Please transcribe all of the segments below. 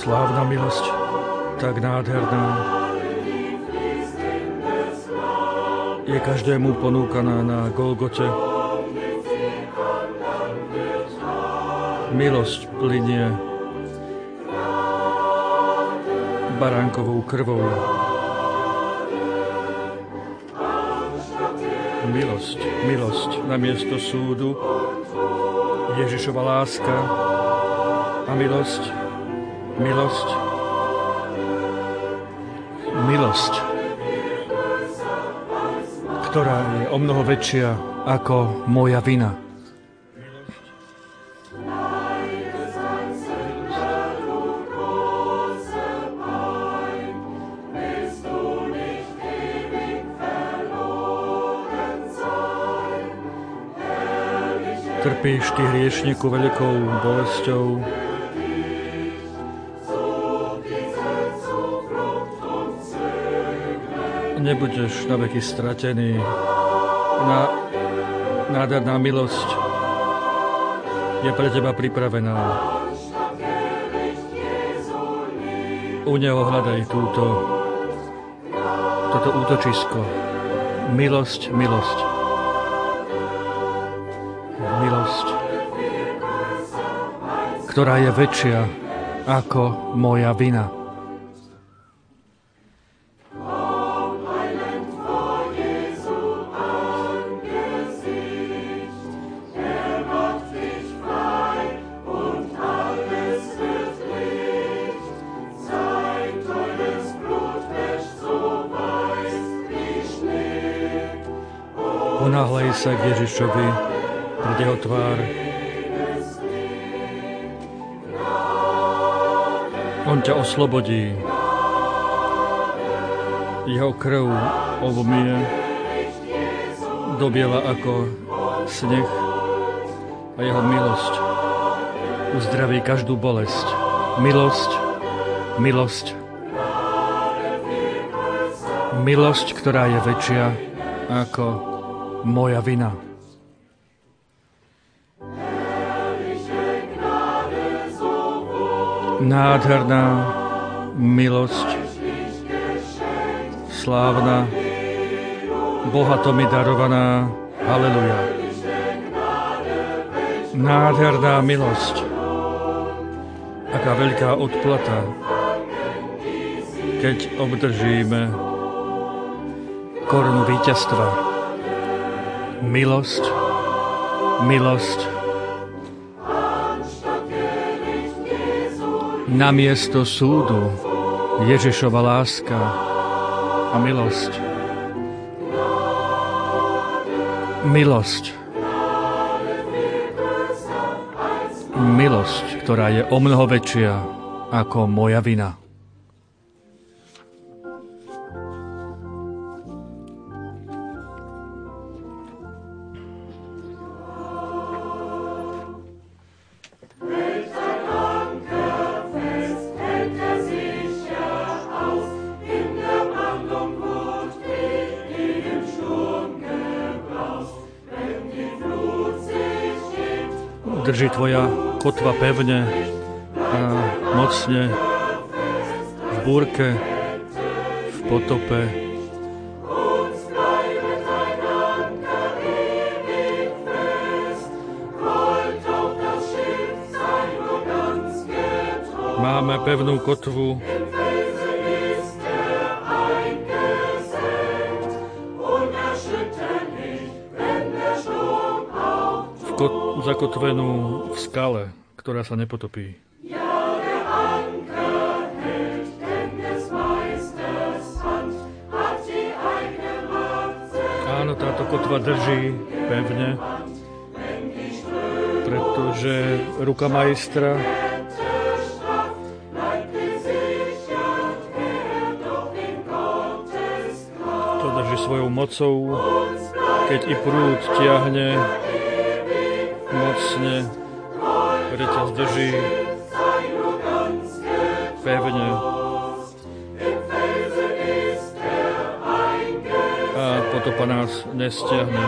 Slávna milosť, tak nádherná, je každému ponúkaná na Golgote. Milosť plynie baránkovou krvou. Milosť, milosť namiesto súdu, Ježišova láska a milosť, milosť, milosť, ktorá je omnoho väčšia ako moja vina. Trpíš ty, hriešniku, veľkou bolesťou. Nebudeš na veky stratený. Nádherná milosť je pre teba pripravená. U neho hľadaj toto útočisko. Milosť, milosť. Milosť, ktorá je väčšia ako moja vina. Ponáhľaj sa k Ježišovi pred jeho tvár. On ťa oslobodí. Jeho krv obmie do biela ako sneh a jeho milosť uzdraví každú bolesť. Milosť, milosť, milosť, ktorá je väčšia ako moja vina. Nádherná milosť, slávna, bohato mi darovaná, haleluja. Nádherná milosť, aká veľká odplata, keď obdržíme korunu víťazstva. Milosť, milosť, namiesto súdu Ježišova láska a milosť. Milosť. Milosť, ktorá je omnoho väčšia ako moja vina. Drží tvoja kotva pevne a mocne v búrke, v potope. Máme pevnú kotvu, zakotvenú v skale, ktorá sa nepotopí. Áno, táto kotva drží pevne, pretože ruka majstra to drží svojou mocou, keď i prúd tiahne mocne, reťaz drží pevne a potopa nás nestiahne.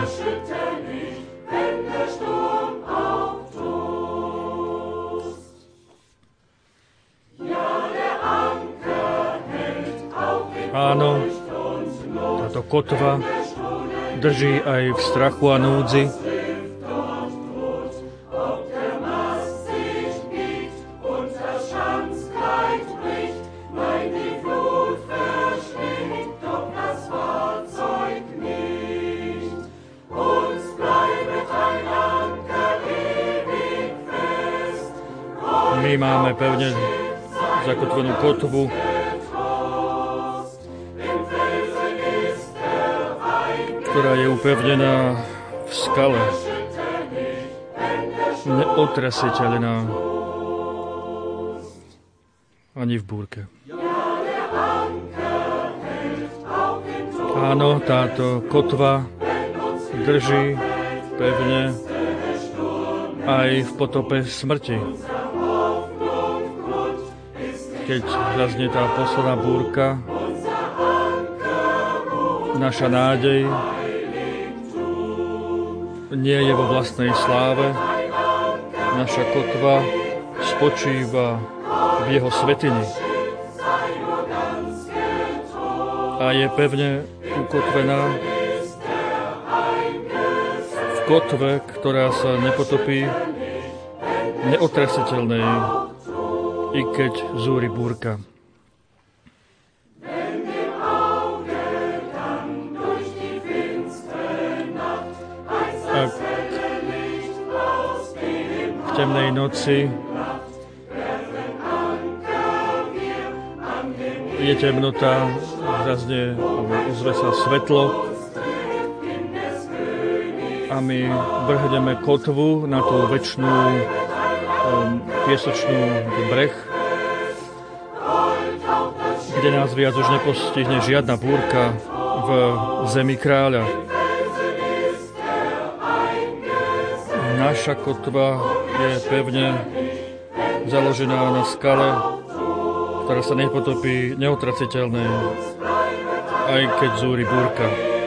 Áno, táto kotva drží aj v strachu a núdzi. My máme pevne zakotvenú kotvu, ktorá je upevnená v skale, neotrasiteľná ani v búrke. Áno, táto kotva drží pevne aj v potope smrti. Keď zaznie tá posledná búrka, naša nádej nie je vo vlastnej sláve. Naša kotva spočíva v jeho svätyni a je pevne ukotvená v kotve, ktorá sa nepotopí, neotrasiteľnej, i keď zúri búrka. Ak v temnej noci je temnota, zaznie, ozve sa svetlo a my vrhneme kotvu na tú večnú piesočnú breh, kde nás viac už nepostihne žiadna búrka v zemi kráľa. Naša kotva je pevne založená na skale, ktorá sa nepotopí, neotrasiteľné, aj keď zúri búrka.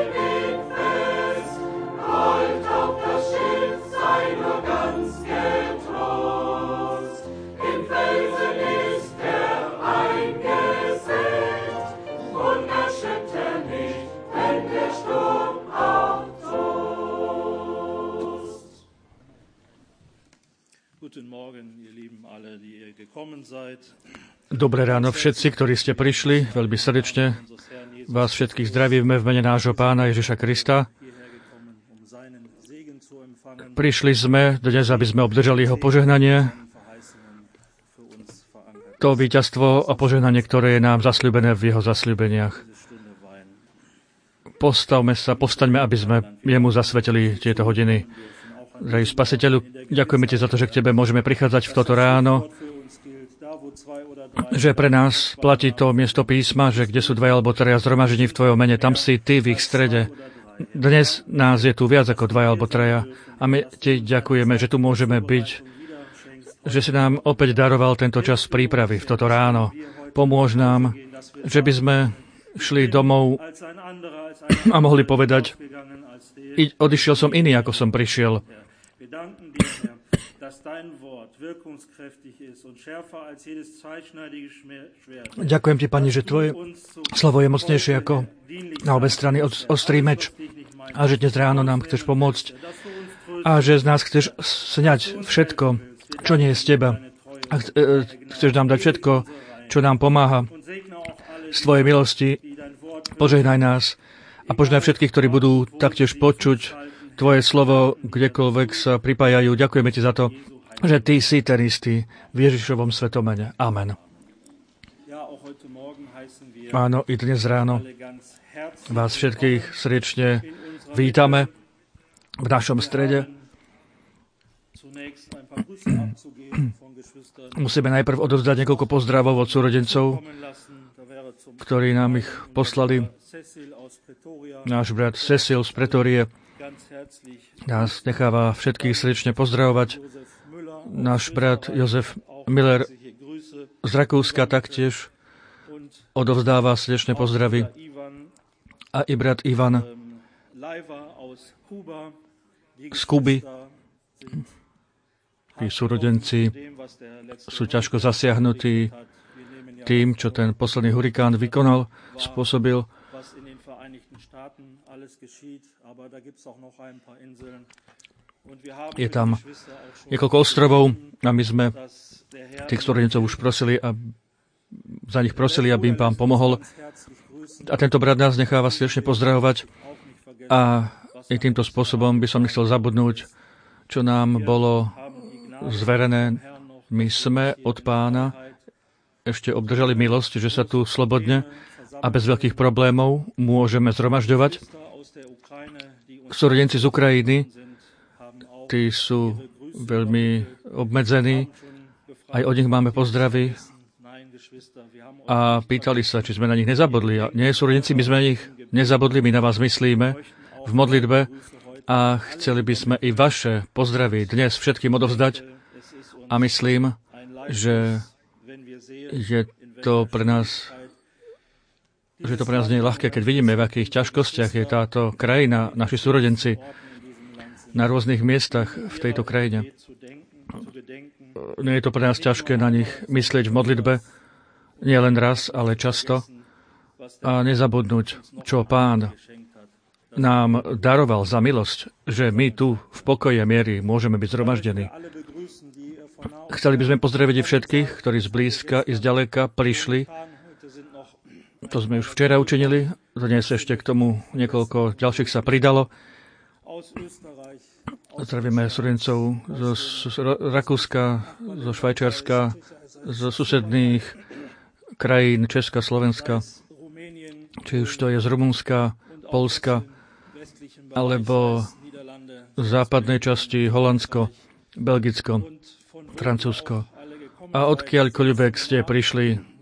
Dobré ráno všetci, ktorí ste prišli, veľmi srdečne vás všetkých zdravíme v mene nášho Pána Ježiša Krista. Prišli sme dnes, aby sme obdržali jeho požehnanie, to víťazstvo a požehnanie, ktoré je nám zasľúbené v jeho zasľúbeniach. Postaňme, aby sme jemu zasvetili tieto hodiny. Drahý Spasiteľu, ďakujeme ti za to, že k tebe môžeme prichádzať v toto ráno, že pre nás platí to miesto písma, že kde sú dvaja alebo traja zhromaždení v tvojom mene, tam si ty v ich strede. Dnes nás je tu viac ako dvaja alebo traja a my ti ďakujeme, že tu môžeme byť, že si nám opäť daroval tento čas prípravy v toto ráno. Pomôž nám, že by sme šli domov a mohli povedať, odišiel som iný, ako som prišiel. Ďakujem ti, Pani, že tvoje slovo je mocnejšie ako na obe strany ostrý meč a že dnes ráno nám chceš pomôcť a že z nás chceš sňať všetko, čo nie je z teba. A chceš nám dať všetko, čo nám pomáha z tvojej milosti. Požehnaj nás a požehnaj všetkých, ktorí budú taktiež počuť tvoje slovo, kdekoľvek sa pripájajú. Ďakujeme ti za to, že ty si ten istý v Ježišovom svetom mene. Amen. Áno, i dnes ráno vás všetkých srdečne vítame v našom strede. Musíme najprv odovzdať niekoľko pozdravov od súrodencov, ktorí nám ich poslali. Náš brat Cecil z Pretórie nás necháva všetkých srdečne pozdravovať. Náš brat Jozef Miller z Rakúska taktiež odovzdáva srdečne pozdravy. A i brat Ivan z Kuby. Tí súrodenci sú ťažko zasiahnutí tým, čo ten posledný hurikán spôsobil. Je tam niekoľko ostrovov a my sme tých súrodencov už za nich prosili, aby im Pán pomohol. A tento brat nás necháva srdečne pozdravovať a i týmto spôsobom by som nechcel zabudnúť, čo nám bolo zverené. My sme od Pána ešte obdržali milosť, že sa tu slobodne a bez veľkých problémov môžeme zhromažďovať. Súrodenci z Ukrajiny, tí sú veľmi obmedzení, aj od nich máme pozdravy a pýtali sa, či sme na nich nezabudli. A nie, súrodenci, my sme na nich nezabudli, my na vás myslíme v modlitbe a chceli by sme i vaše pozdravy dnes všetkým odovzdať a myslím, že je to pre nás nie je ľahké, keď vidíme, v akých ťažkostiach je táto krajina, naši súrodenci na rôznych miestach v tejto krajine. Nie je to pre nás ťažké na nich myslieť v modlitbe, nie len raz, ale často a nezabudnúť, čo Pán nám daroval za milosť, že my tu v pokoji a miery môžeme byť zhromaždení. Chceli by sme pozdraviť všetkých, ktorí zblízka i zďaleka prišli. To sme už včera učinili, dnes ešte k tomu niekoľko ďalších sa pridalo. Zdravíme súrodencov z Rakúska, zo Švajčiarska, zo susedných krajín Česka, Slovenska, či už to je z Rumunska, Poľska, alebo z západnej časti Holandsko, Belgicko, Francúzsko. A odkiaľkoľvek ste prišli,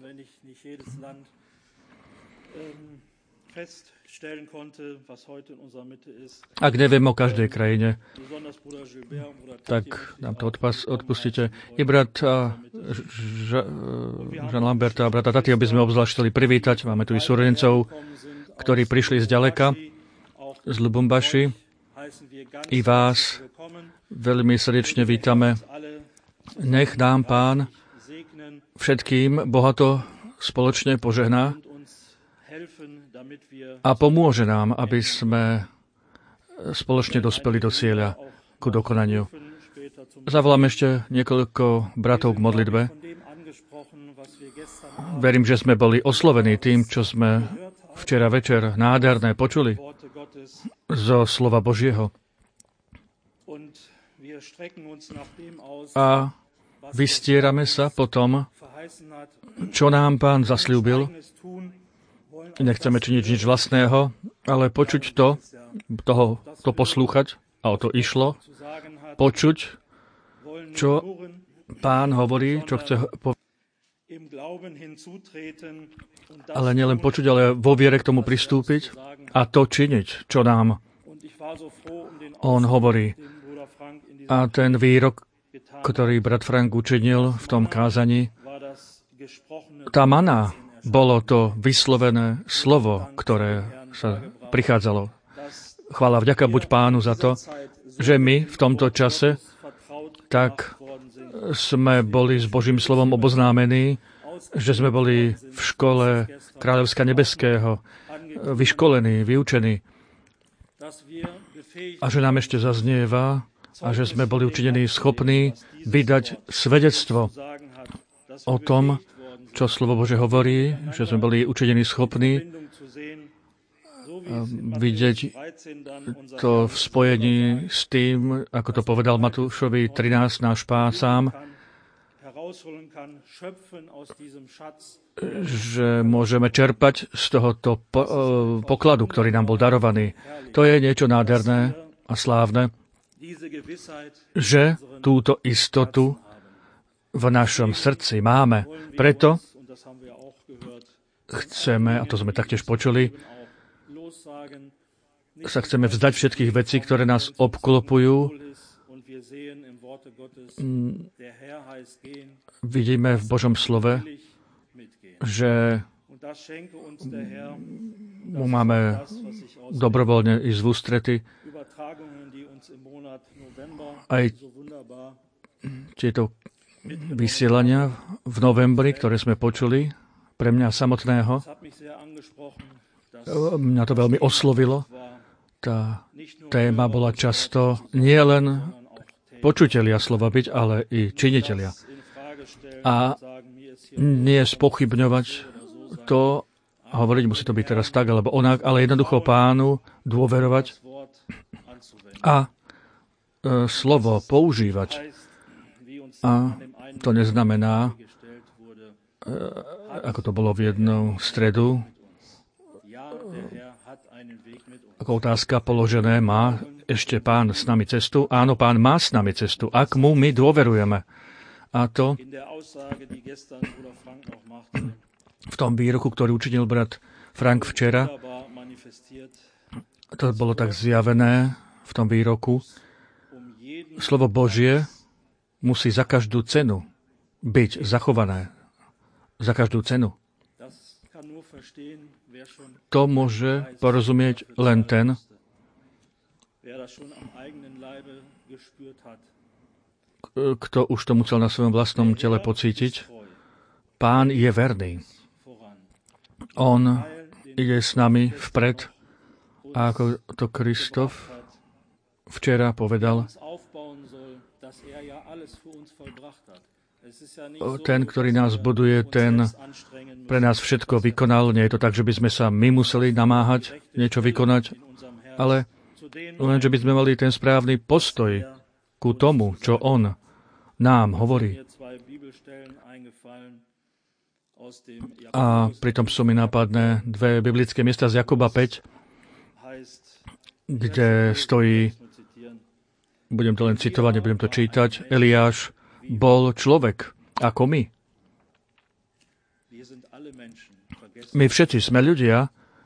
ak neviem o každej krajine, tak nám to odpustite. I brat Jean Lamberta a brata Tatio by sme obzvlášť chceli privítať. Máme tu i súrodencov, ktorí prišli zďaleka, z Lubumbaši. I vás veľmi srdečne vítame. Nech nám Pán všetkým bohato spoločne požehná a pomôže nám, aby sme spoločne dospeli do cieľa, ku dokonaniu. Zavolám ešte niekoľko bratov k modlitbe. Verím, že sme boli oslovení tým, čo sme včera večer nádherné počuli zo slova Božieho. A vystierame sa potom, čo nám Pán zasľúbil. Nechceme činiť nič vlastného, ale počuť to poslúchať, a o to išlo, počuť, čo Pán hovorí, čo chce povedať. Ale nielen počuť, ale vo viere k tomu pristúpiť a to činiť, čo nám on hovorí. A ten výrok, ktorý brat Frank učinil v tom kázaní, tá maná, bolo to vyslovené slovo, ktoré sa prichádzalo. Chvála vďaka buď Pánu za to, že my v tomto čase tak sme boli s Božím slovom oboznámení, že sme boli v škole Kráľovska nebeského, vyškolení, vyučení. A že nám ešte zaznieva a že sme boli učinení schopní vydať svedectvo o tom, čo slovo Bože hovorí, že sme boli učinení schopní vidieť to v spojení s tým, ako to povedal Matúšovi 13, náš Pán sám, že môžeme čerpať z tohoto pokladu, ktorý nám bol darovaný. To je niečo nádherné a slávne, že túto istotu v našom srdci máme. Preto chceme, a to sme taktiež počuli, sa chceme vzdať všetkých vecí, ktoré nás obklopujú. Vidíme v Božom slove, že mu máme dobrovoľne ísť v ústrety. Aj tieto vysielania v novembri, ktoré sme počuli pre mňa samotného, mňa to veľmi oslovilo. Tá téma bola často nie len počutelia slova byť, ale i činitelia. A nie spochybňovať to, hovoriť, musí to byť teraz tak, alebo onak, ale jednoducho Pánu dôverovať a slovo používať. A to neznamená, ako to bolo v jednu stredu, ako otázka položené, má ešte Pán s nami cestu? Áno, Pán má s nami cestu, ak mu my dôverujeme. A to v tom výroku, ktorý učinil brat Frank včera, to bolo tak zjavené v tom výroku. Slovo Božie musí za každú cenu byť zachované. Za každú cenu. To môže porozumieť len ten, kto už to musel na svojom vlastnom tele pocítiť. Pán je verný. On ide s nami vpred, a ako to Kristof včera povedal, ten, ktorý nás buduje, ten pre nás všetko vykonal. Nie je to tak, že by sme sa my museli namáhať niečo vykonať, ale len, že by sme mali ten správny postoj ku tomu, čo on nám hovorí. A pritom sú mi nápadné dve biblické miesta z Jakuba 5, kde stojí, budem to len citovať, nebudem to čítať, Eliáš bol človek ako my. My všetci sme ľudia,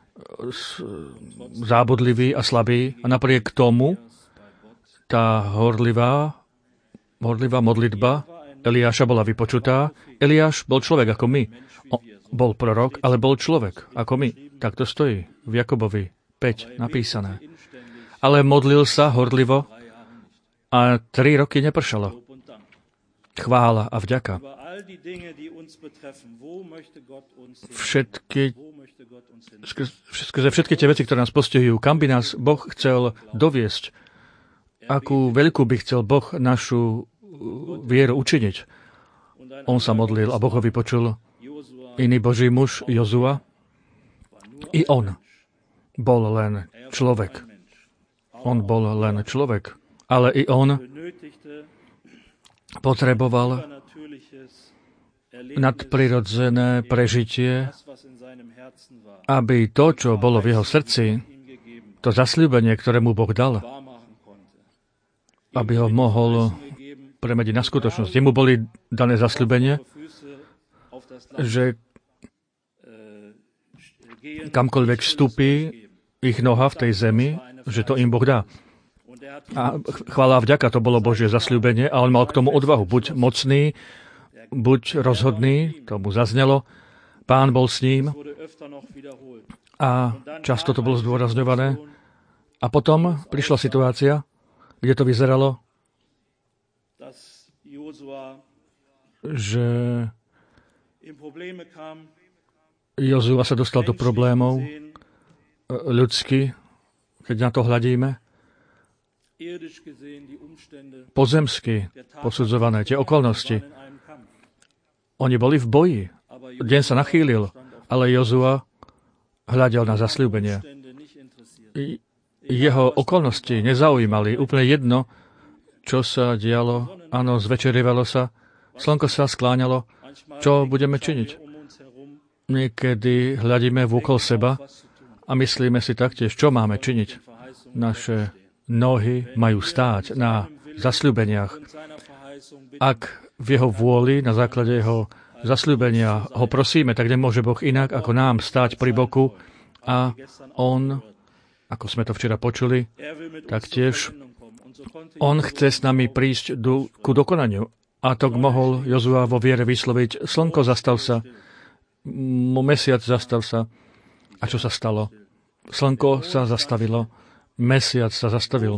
zábudliví a slabí, a napriek tomu tá horlivá modlitba Eliáša bola vypočutá. Eliáš bol človek ako my. Bol prorok, ale bol človek ako my. Tak to stojí v Jakobovi 5 napísané. Ale modlil sa horlivo a 3 roky nepršalo. Chvála a vďaka. Všetky tie veci, ktoré nás postihujú, kam by nás Boh chcel doviesť, akú veľkú by chcel Boh našu vieru učiniť. On sa modlil a Boh ho vypočul. Iný Boží muž, Jozua, i on bol len človek. On bol len človek, ale i on potreboval nadprirodzené prežitie, aby to, čo bolo v jeho srdci, to zasľúbenie, ktoré mu Boh dal, aby ho mohol premeniť na skutočnosť. Jemu boli dané zasľúbenie, že kamkoľvek vstúpi ich noha v tej zemi, že to im Boh dá. A chvála a vďaka, to bolo Božie zasľúbenie a on mal k tomu odvahu. Buď mocný, buď rozhodný, to mu zaznelo. Pán bol s ním a často to bolo zdôrazňované. A potom prišla situácia, kde to vyzeralo, že Jozua sa dostal do problémov ľudsky, keď na to hľadíme. Pozemsky posudzované, tie okolnosti. Oni boli v boji. Deň sa nachýlil, ale Jozua hľadel na zasľúbenie. Jeho okolnosti nezaujímali. Úplne jedno, čo sa dialo. Áno, zvečerievalo sa, slnko sa skláňalo. Čo budeme činiť? Niekedy hľadíme vôkol seba a myslíme si taktiež, čo máme činiť. Naše nohy majú stáť na zasľúbeniach. Ak v jeho vôli, na základe jeho zasľúbenia ho prosíme, tak nemôže Boh inak, ako nám stáť pri boku a on, ako sme to včera počuli, taktiež on chce s nami prísť ku dokonaniu. A to mohol Jozua vo viere vysloviť. Slnko zastav sa, mesiac zastav sa. A čo sa stalo? Slnko sa zastavilo, mesiac sa zastavil.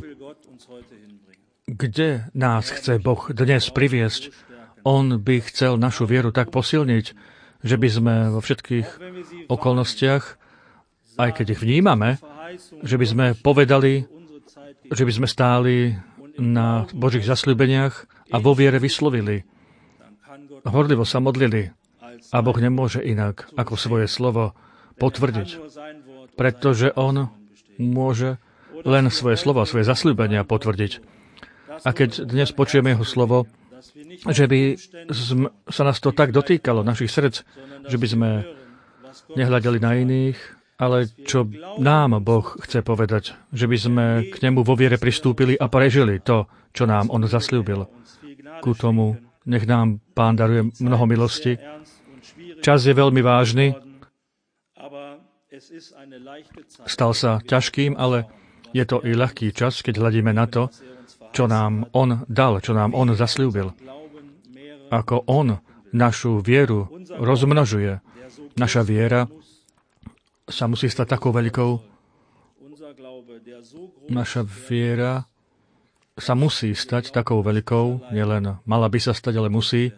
Kde nás chce Boh dnes priviesť? On by chcel našu vieru tak posilniť, že by sme vo všetkých okolnostiach, aj keď ich vnímame, že by sme povedali, že by sme stáli na Božích zasľúbeniach a vo viere vyslovili. Horlivo sa modlili. A Boh nemôže inak ako svoje slovo potvrdiť, pretože on môže len svoje slovo, svoje zasľúbenia potvrdiť. A keď dnes počujeme jeho slovo, že by sa nás to tak dotýkalo, našich srdc, že by sme nehľadali na iných, ale čo nám Boh chce povedať, že by sme k nemu vo viere pristúpili a prežili to, čo nám on zasľúbil. Ku tomu nech nám Pán daruje mnoho milosti. Čas je veľmi vážny, stal sa ťažkým, ale je to i ľahký čas, keď hľadíme na to, čo nám on dal, čo nám on zasľúbil. Ako on našu vieru rozmnožuje. Naša viera sa musí stať takou veľkou. Naša viera sa musí stať takou veľkou, nielen mala by sa stať, ale musí,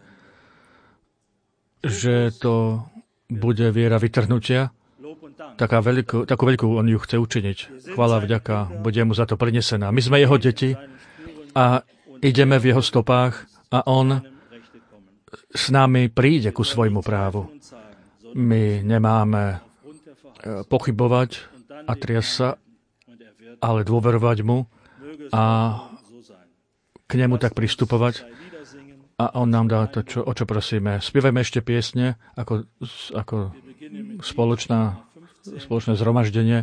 že to bude viera vytrhnutia. Takú veľkú on ju chce učiniť. Chvála, vďaka, bude mu za to prinesená. My sme jeho deti a ideme v jeho stopách a on s nami príde ku svojmu právu. My nemáme pochybovať a triasť sa, ale dôverovať mu a k nemu tak pristupovať a on nám dá to, o čo prosíme. Spievame ešte piesne ako spoločné zhromaždenie.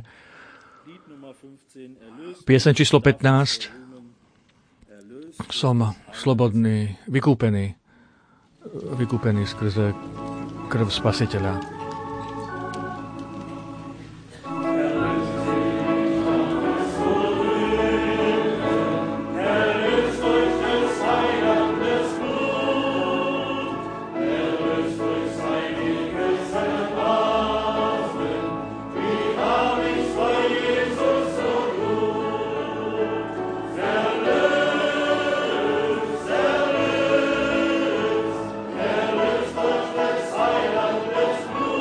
Pieseň číslo 15. Som slobodný, vykúpený skrze krv Spasiteľa. Blue.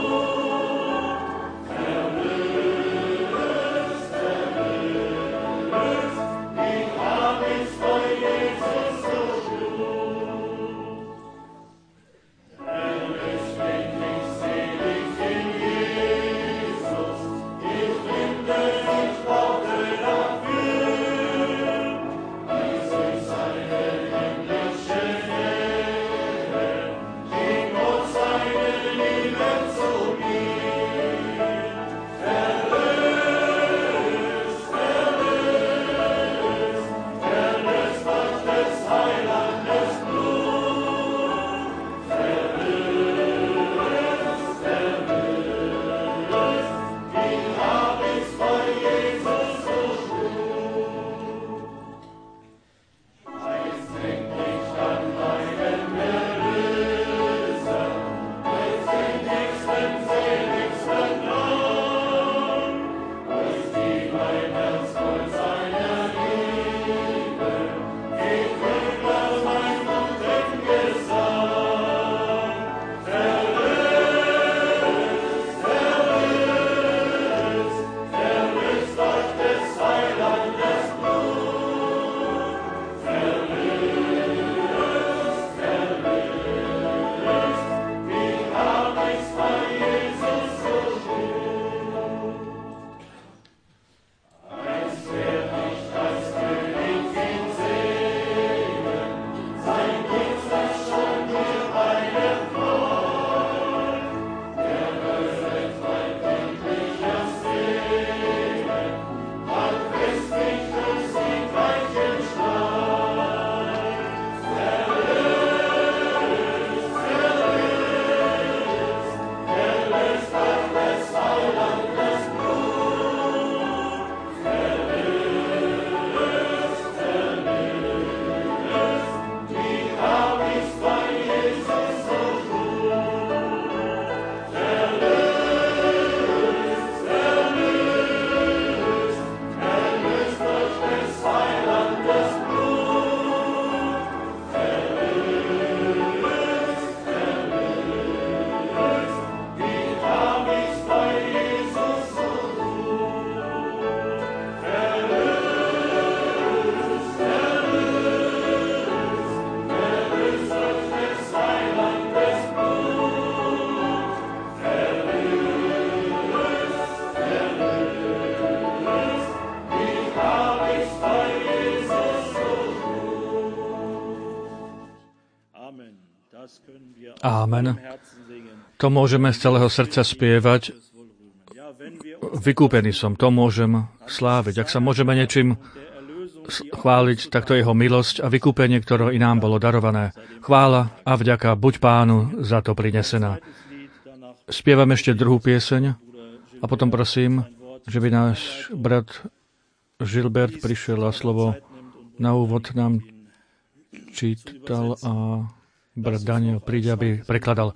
Amen. To môžeme z celého srdca spievať. Vykúpený som, to môžem sláviť. Ak sa môžeme niečím chváliť, tak to je jeho milosť a vykúpenie, ktoré i nám bolo darované. Chvála a vďaka buď Pánu za to prinesená. Spievam ešte druhú pieseň a potom prosím, že by náš brat Gilbert prišiel a slovo na úvod nám čítal a brat Daniel príde, aby prekladal.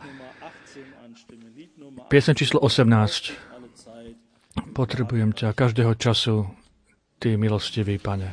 Pieseň číslo 18. Potrebujem ťa každého času, ty milostivý Pane.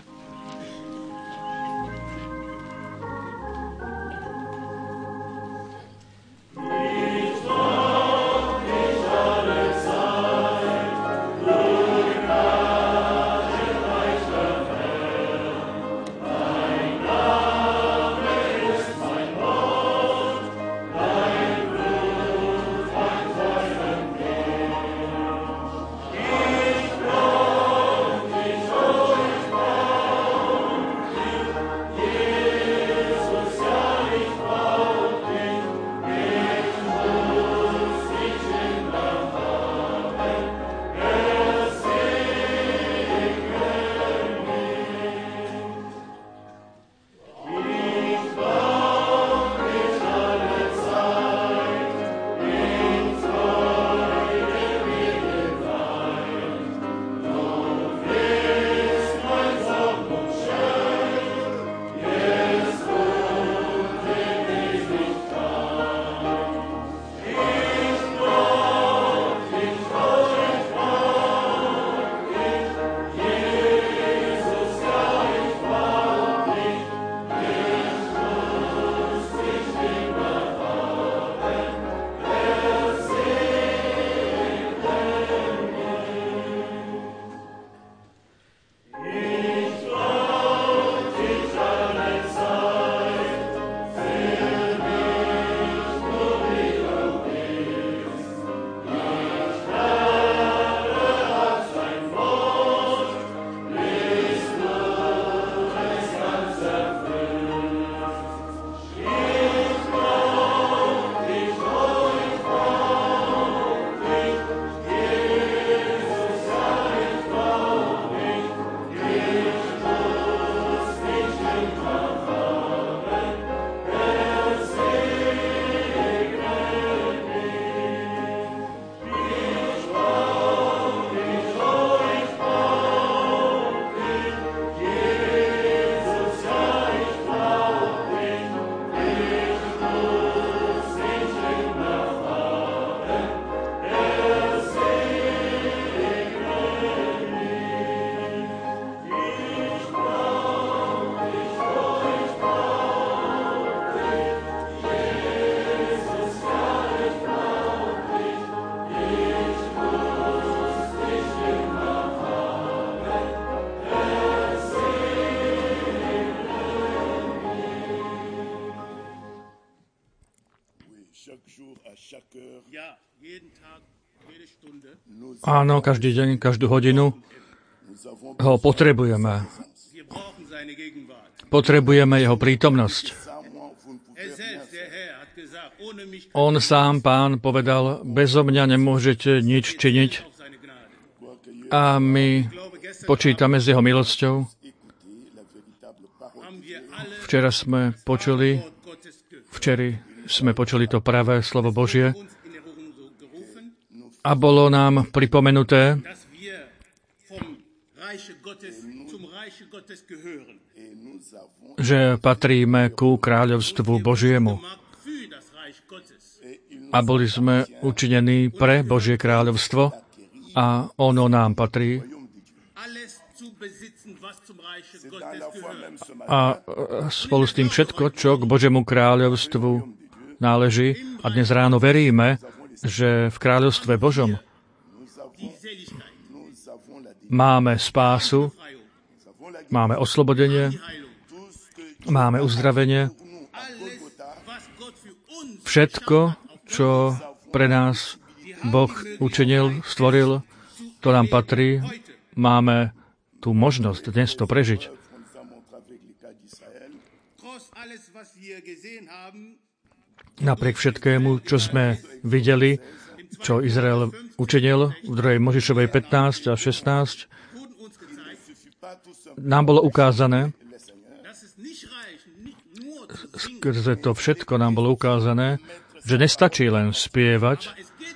Áno, každý deň, každú hodinu ho potrebujeme. Potrebujeme jeho prítomnosť. On sám, Pán, povedal, bezo mňa nemôžete nič činiť. A my počítame s jeho milosťou. Včera sme počuli to pravé slovo Božie a bolo nám pripomenuté, že patríme ku kráľovstvu Božiemu. A boli sme učinení pre Božie kráľovstvo a ono nám patrí. A spolu s tým všetko, čo k Božiemu kráľovstvu náleží. A dnes ráno veríme, že v kráľovstve Božom máme spásu, máme oslobodenie, máme uzdravenie. Všetko, čo pre nás Boh učinil, stvoril, to nám patrí. Máme tú možnosť dnes to prežiť. napriek všetkému, čo sme videli, čo Izrael učinil v 2. Možišovej 15 a 16, nám bolo ukázané, skrze to všetko nám bolo ukázané, že nestačí len spievať,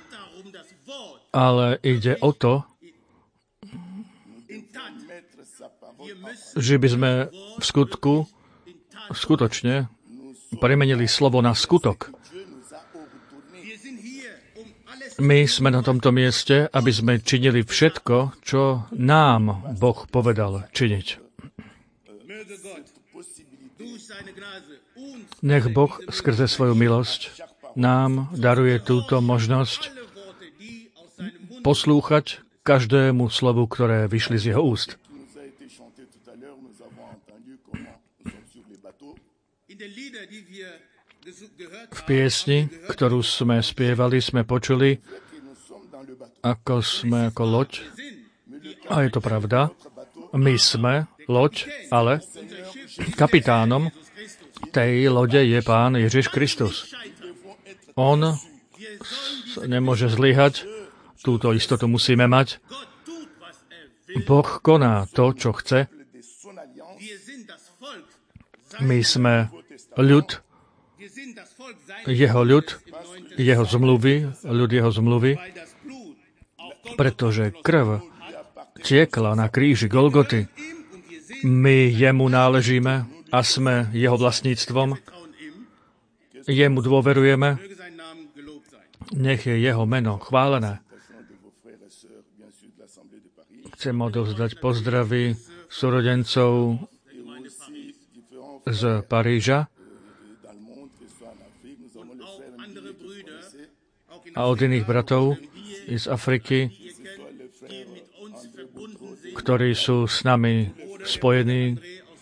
ale ide o to, že by sme v skutku skutočne premenili slovo na skutok. My sme na tomto mieste, aby sme činili všetko, čo nám Boh povedal činiť. Nech Boh skrze svoju milosť nám daruje túto možnosť poslúchať každému slovu, ktoré vyšli z jeho úst. V piesni, ktorú sme spievali, sme počuli, ako sme ako loď. A je to pravda. My sme loď, ale kapitánom tej lode je Pán Ježiš Kristus. On nemôže zlyhať. Túto istotu musíme mať. Boh koná to, čo chce. My sme ľud, jeho ľud, jeho zmluvy, pretože krv tiekla na kríži Golgoty. My jemu náležíme a sme jeho vlastníctvom. Jemu dôverujeme. Nech je jeho meno chválené. Chcem odovzdať pozdravy súrodencov z Paríža a od iných bratov z Afriky, ktorí sú s nami spojení,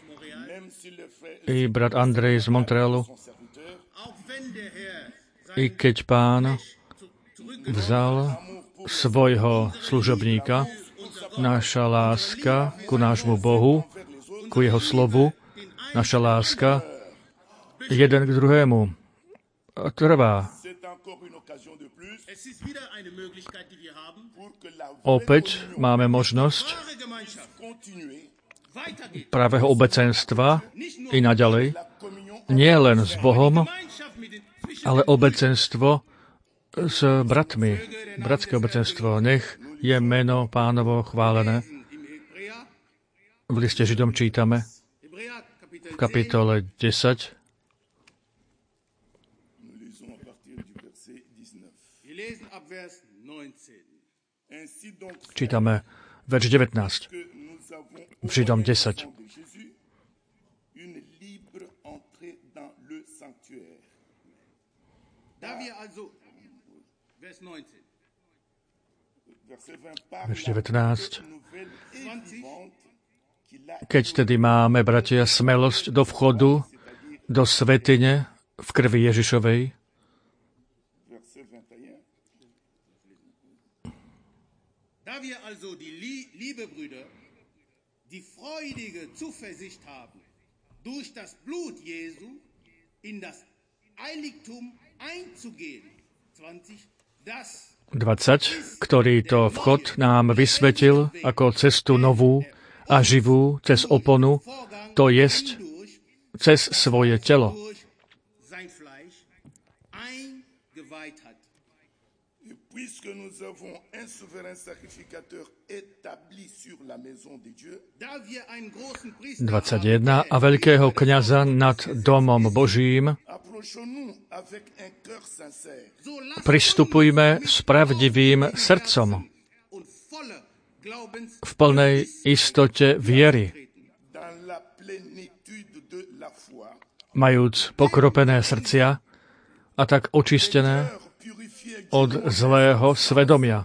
i brat Andrej z Montrealu. I keď Pán vzal svojho služobníka, naša láska ku nášmu Bohu, ku jeho slovu, naša láska jeden k druhému trvá. Opäť máme možnosť pravého obecenstva i naďalej. Nie len s Bohom, ale obecenstvo s bratmi. Bratské obecenstvo. Nech je meno Pánovo chválené. V liste Židom čítame v kapitole 10. Čítame verš 19. V Židom 10. Verš 19. Keď tedy máme, bratia, smelosť do vchodu, do svätyne v krvi Ježišovej, da wir also liebe Brüder, die freudige Zuversicht haben, durch das Blut Jesu in das Heiligtum einzugehen. 20, ktorý to vchod nám vysvetil ako cestu novú a živú cez oponu, to jest cez svoje telo. Puisque nous avons un souverain sacrificateur établi sur la maison de Dieu, 21, a veľkého kňaza nad domom Božím, pristupujme s pravdivým srdcom, v plnej istote viery, majúc pokropené srdcia a tak očistené od zlého svedomia.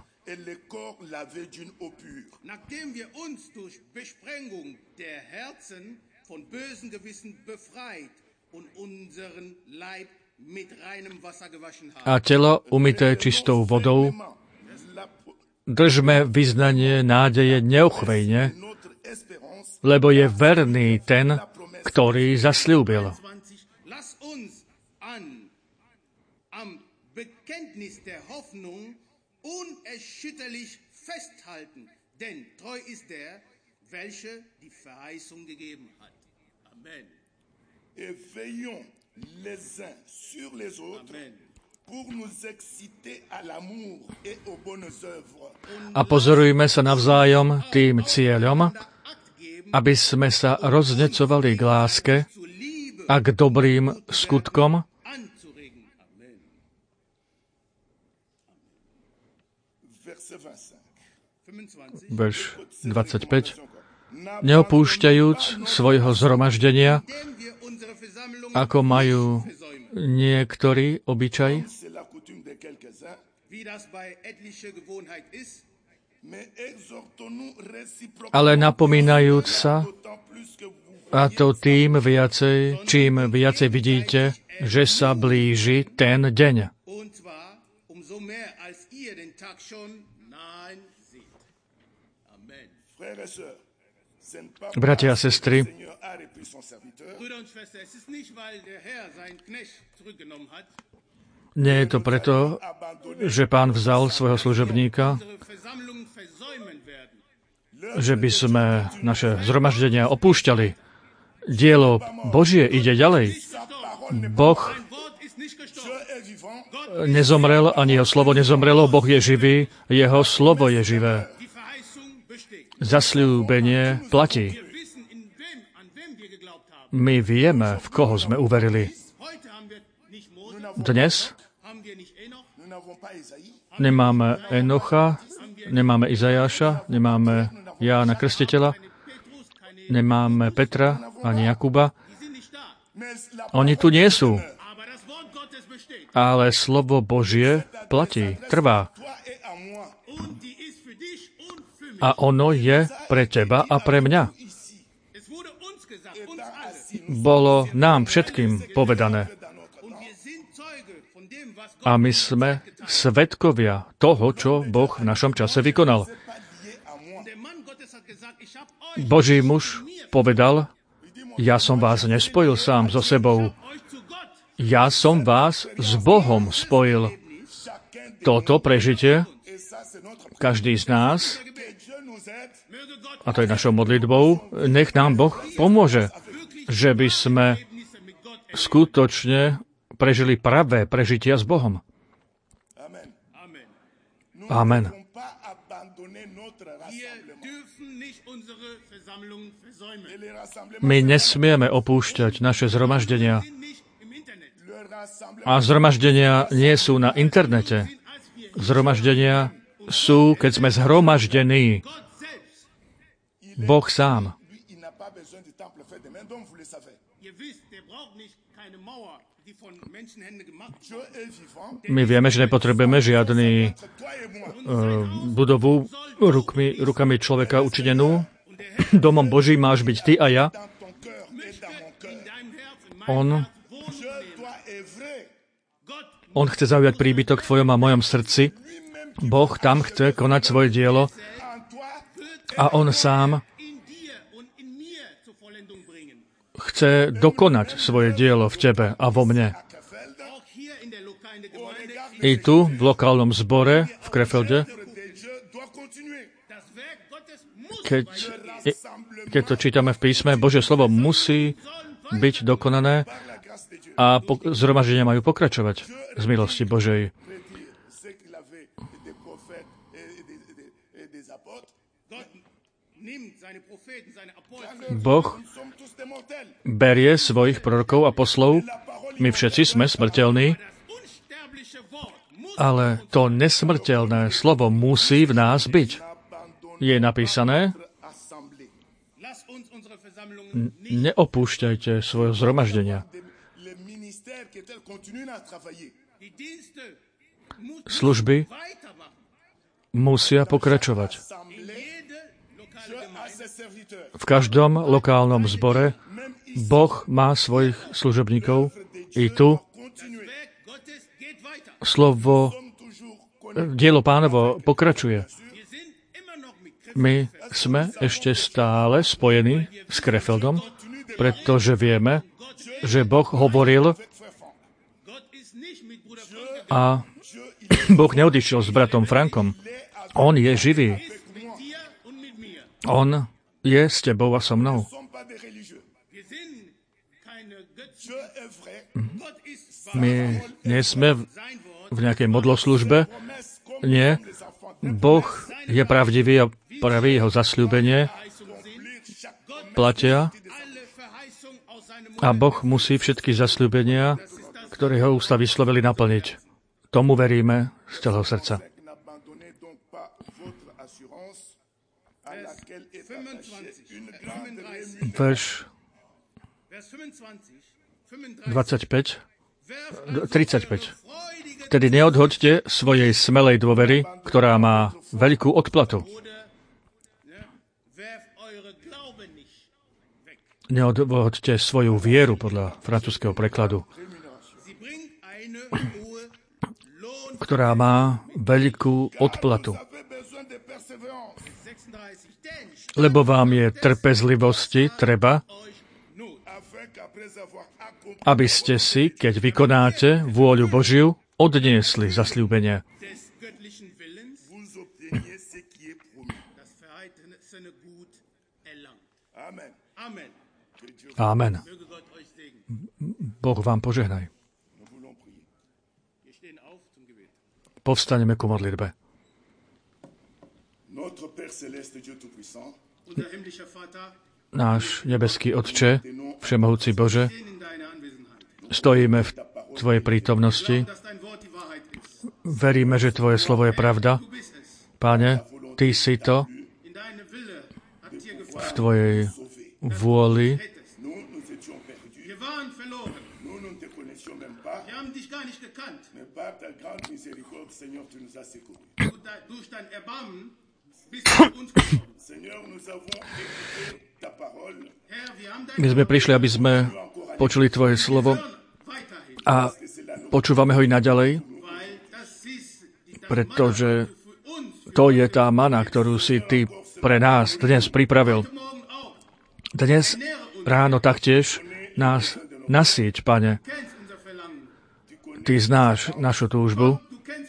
nachdem wir uns durch Besprengung der Herzen von bösen Gewissen befreit und unseren Leib mit reinem Wasser gewaschen haben. A telo umyté čistou vodou, držme vyznanie nádeje neuchvejne, lebo je verný ten, ktorý zasľúbil. am Bekenntnis der Hoffnung unerschütterlich festhalten, denn treu ist der, welcher die Verheißung gegeben hat. Amen. Et veillons les uns sur les autres. Amen. Pour nous exciter à l'amour et aux bonnes œuvres. A pozorujme sa navzájom tým cieľom, aby sme sa roznecovali k láske a k dobrým skutkom. Anzuregen. Amen. Verset 25. Verš 25. Neopúšťajúc svojho zhromaždenia, Indem wir unsere Versammlungen ako majú niektorí obyčaj, C'est la coutume de quelques-uns, wie das bei etlicher Gewohnheit ist, mais exhortons-nous réciproquement, ale napomínajúc sa, d'autant plus que vous a to tým viacej, čím viacej vidíte, že sa blíži ten deň. und zwar umso mehr, als ihr den Tag schon nahen seht. Amen. frères et sœurs, ce n'est pas Bratia a parce que sestry, le Seigneur a repris son serviteur Brüder und Schwestern, es ist nicht, weil der Herr seinen Knecht zurückgenommen hat, nie je to preto, že Pán vzal svojho služobníka, unsere Versammlungen versäumen werden. že by sme naše zhromaždenia opúšťali. Dielo Božie ide ďalej. Boh Sein Wort ist nicht gestorben. est vivant, nezomrel, ani jeho slovo nezomrelo, Boh je živý, jeho slovo je živé. Die Verheißung besteht. Zasľúbenie platí. Wir wissen, an wem wir geglaubt haben. My vieme, v koho sme uverili. Heute haben wir nicht Mose, Dnes haben wir nicht Enoch, nous n'avons pas Isaïe, nemáme Enocha, nemáme Izajáša, nemáme Jána Krstiteľa, Petrus, keine, nemáme Petra ani Jakuba. die sind nicht da. mais la Oni tu nie sú, Aber das Wort Gottes besteht. ale slovo Božie platí, trvá. toi et à moi, Und die ist für dich und für mich. A ono je pre teba a pre mňa. Es wurde uns gesagt, uns alle. Bolo nám všetkým povedané. Und wir sind Zeuge von dem, was Gott A my sme svedkovia toho, čo Boh v našom čase vykonal. Der Mann Gottes hat gesagt, ich habe euch Boží muž povedal, ja som vás nespojil sám so sebou, zu Gott. ja som vás s Bohom spojil. Toto prežitie et ça c'est notre každý z nás, que Dieu nous aide, Möge Gott a to je našou modlitbou, nech nám Boh pomôže, že by sme Erlebnisse mit Gott skutočne prežili pravé prežitia s Bohom. amen. Amen. Amen. Ne devons pas abandonner notre Wir rassemblement. dürfen nicht unsere Versammlungen versäumen. Et les rassemblements, My nesmieme opúšťať naše zhromaždenia. Sind nicht im Internet. le rassemblement, A zhromaždenia nie sú na internete. Zhromaždenia sú, keď sme zhromaždení. Gott selbst. Boh sám. lui, il n'a pas besoin du temple fait de main, donc vous le savez. Ihr wisst, der braucht nicht keine Mauer, die von Menschenhänden gemacht Dieu est vivant, My vieme, že nepotrebujeme žiadny toi et moi. budovu rukami človeka učinenú. Domom Božím máš byť ty a ja. Dans ton cœur et dans mon cœur. in deinem Herz, in meinem On, Herz wohnen. Dieu doit œuvrer. Gott on chce zaujať príbytok v tvojom a mojom srdci. Boh tam chce konať svoje dielo En toi, a on sám in dir und in mir zur Vollendung bringen. chce dokonať svoje dielo v tebe a vo mne. Auch hier in der lokalen Gemeinde. I tu, v lokálnom zbore v Krefelde, l'œuvre de Dieu doit continuer. Das Werk Gottes muss keď to čítame v písme, Božie slovo musí byť dokonané Par la grâce de Dieu. a zhromaždenia majú pokračovať z milosti Božej. Ce qu'il avait des prophètes et des apôtres, Gott nimmt seine Propheten, seine Apostel. Boh nous sommes tous des mortels. berie svojich prorokov a poslov. My všetci sme smrteľní, Das unsterbliche Wort muss ale to nesmrteľné slovo musí v nás byť. Je napísané, Assemblée. Lass uns unsere Versammlungen neopúšťajte svojho zhromaždenia. Les ministères qui étaient continuent à travailler. die Dienste muss Služby weitermachen. musia pokračovať. Assemblée, Jede lokale Dieu a Gemeinde ses serviteurs. V každom lokálnom zbore Boh má svojich služobníkov. I tu Continuez. Werk Gottes geht weiter. slovo, Toujours dielo Pánovo pokračuje. Wir sind immer noch mit Christus. My sme ešte stále spojení s Krefeldom, pretože vieme, že Boh hovoril A Boh neodišiel s bratom Frankom. On je živý. On je s tebou a so mnou. My nie sme v nejakej modloslužbe. Nie. Boh je pravdivý a pravý, jeho zasľúbenie platia. A Boh musí všetky zasľúbenia, ktoré jeho ústa vyslovili, naplniť. Tomu veríme z celého srdca. Verš 35. Tedy neodhoďte svojej smelej dôvery, ktorá má veľkú odplatu. Neodhoďte svoju vieru, podľa francúzskeho prekladu, ktorá má veľkú odplatu. Lebo vám je trpezlivosti treba, aby ste si, keď vykonáte vôľu Božiu, odniesli zasľúbenie. Amen. Boh vám požehnaj. Povstaneme ku modlitbe. Náš nebeský Otče, všemohúci Bože, stojíme v Tvojej prítomnosti. Veríme, že Tvoje slovo je pravda. Páne, Ty si to v Tvojej vôli. My sme prišli, aby sme počuli Tvoje slovo a počúvame ho i naďalej, pretože to je tá mana, ktorú si Ty pre nás dnes pripravil. Dnes ráno taktiež nás nasýť, Pane. Ty znáš našu túžbu.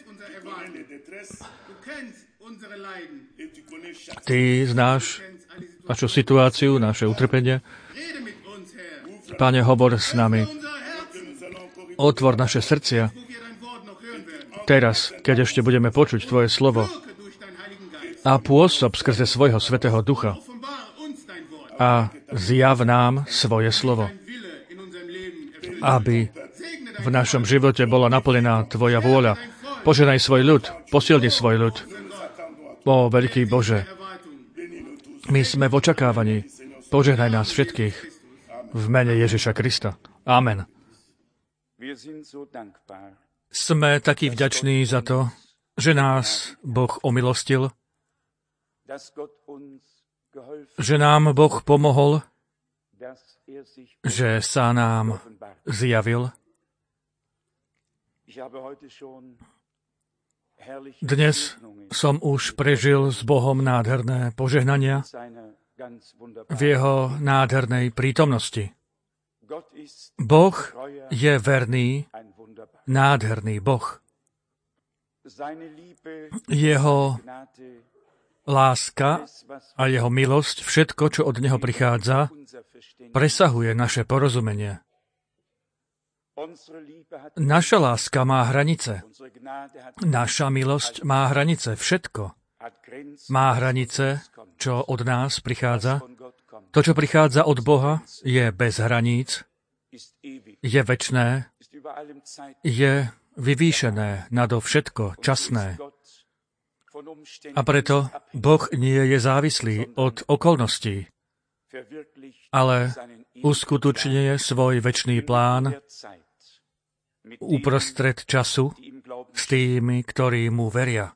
Ty znáš našu situáciu, naše utrpenie. Pane, hovor s nami. Otvor naše srdcia. Teraz, keď ešte budeme počuť Tvoje slovo, a pôsob skrze svojho Svätého Ducha a zjav nám svoje slovo, aby v našom živote bola naplnená Tvoja vôľa. Požehnaj svoj ľud, posilni svoj ľud. Ó, veľký Bože, my sme v očakávaní. Požehnaj nás všetkých v mene Ježiša Krista. Amen. Sme takí vďační za to, že nás Boh omilostil, že nám Boh pomohol, že sa nám zjavil. Dnes som už prežil s Bohom nádherné požehnania v jeho nádhernej prítomnosti. Boh je verný, nádherný Boh. Jeho láska a jeho milosť, všetko, čo od neho prichádza, presahuje naše porozumenie. Naša láska má hranice. Naša milosť má hranice. Všetko má hranice, čo od nás prichádza. To, čo prichádza od Boha, je bez hraníc, je večné, je vyvýšené nado všetko, časné. A preto Boh nie je závislý od okolností, ale uskutočňuje svoj večný plán uprostred času s tými, ktorí mu veria.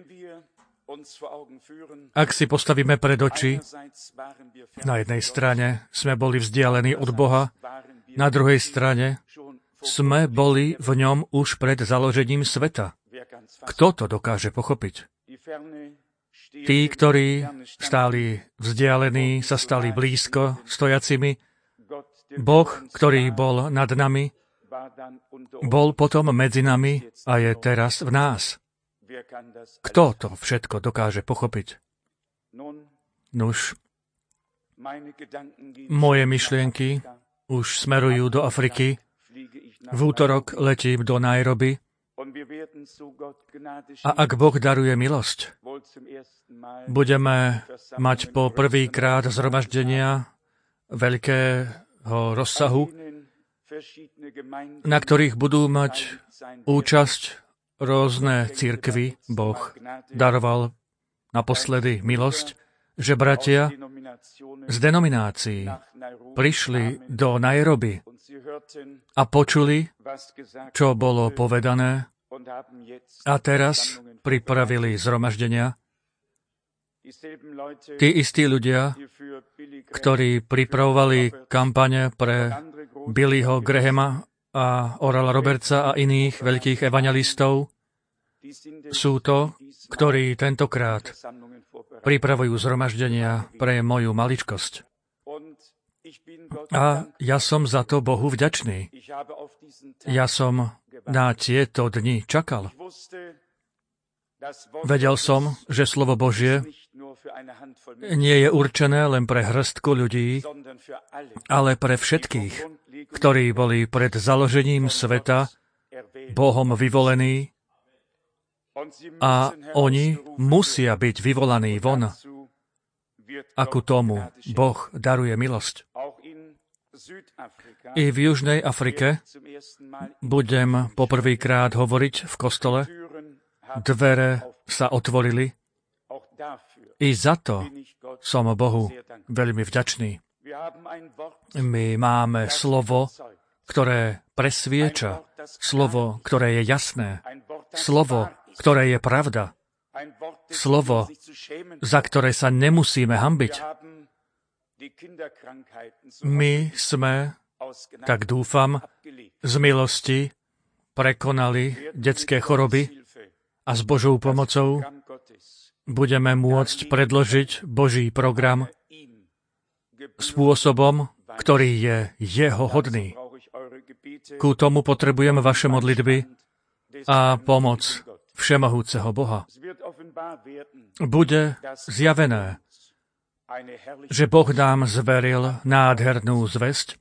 Ak si postavíme pred oči, na jednej strane sme boli vzdialení od Boha, na druhej strane sme boli v ňom už pred založením sveta. Kto to dokáže pochopiť? Tí, ktorí stáli vzdialení, sa stali blízko stojacimi. Boh, ktorý bol nad nami, bol potom medzi nami a je teraz v nás. Kto to všetko dokáže pochopiť? Nuž, moje myšlienky už smerujú do Afriky. V útorok letím do Nairobi a ak Boh daruje milosť, budeme mať po prvýkrát zhromaždenia veľkého rozsahu, na ktorých budú mať účasť rôzne cirkvy. Boh daroval naposledy milosť, že bratia z denominácií prišli do Nairobi a počuli, čo bolo povedané, a teraz pripravili zhromaždenia. Tí istí ľudia, ktorí pripravovali kampane pre Billyho Grahama a Orala Robertsa a iných veľkých evangelistov, sú to, ktorí tentokrát pripravujú zhromaždenia pre moju maličkosť. A ja som za to Bohu vďačný. Ja som na tieto dni čakal. Vedel som, že slovo Božie nie je určené len pre hrstku ľudí, ale pre všetkých, ktorí boli pred založením sveta Bohom vyvolení a oni musia byť vyvolaní von. A ku tomu Boh daruje milosť. I v Južnej Afrike budem poprvýkrát hovoriť v kostole. Dvere sa otvorili. I za to som Bohu veľmi vďačný. My máme slovo, ktoré presvieča, slovo, ktoré je jasné, slovo, ktoré je pravda, slovo, za ktoré sa nemusíme hanbiť. My sme, tak dúfam, z milosti prekonali detské choroby a s Božou pomocou budeme môcť predložiť Boží program spôsobom, ktorý je jeho hodný. Ku tomu potrebujem vaše modlitby a pomoc všemohúceho Boha. Bude zjavené, že Boh nám zveril nádhernú zvesť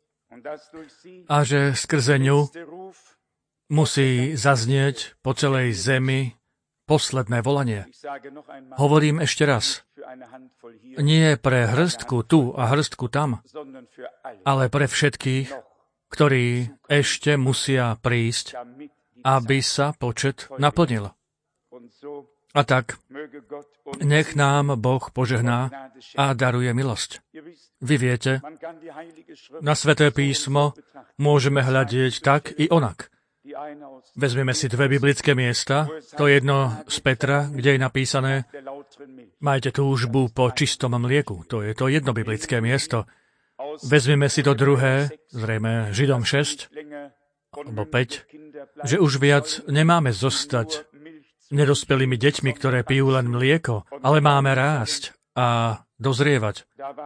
a že skrze ňu musí zaznieť po celej zemi posledné volanie. Hovorím ešte raz. Nie pre hrstku tu a hrstku tam, ale pre všetkých, ktorí ešte musia prísť, aby sa počet naplnil. A tak, nech nám Boh požehná a daruje milosť. Vy viete, na Sväté písmo môžeme hľadieť tak i onak. Vezmeme si dve biblické miesta. To jedno z Petra, kde je napísané: majte túžbu po čistom mlieku. To je to jedno biblické miesto. Vezmeme si to druhé, zrejme Židom 6 alebo 5, že už viac nemáme zostať nedospelými deťmi, ktoré pijú len mlieko, ale máme rásť a dozrievať.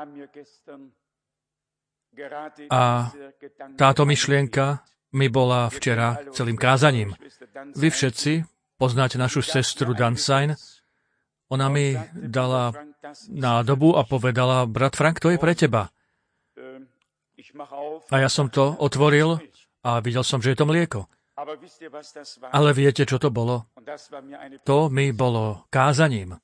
A táto myšlienka mi bola včera celým kázaním. Vy všetci poznáte našu sestru Dansajn. Ona mi dala nádobu a povedala: brat Frank, to je pre teba. A ja som to otvoril a videl som, že je to mlieko. Ale viete, čo to bolo? To mi bolo kázaním.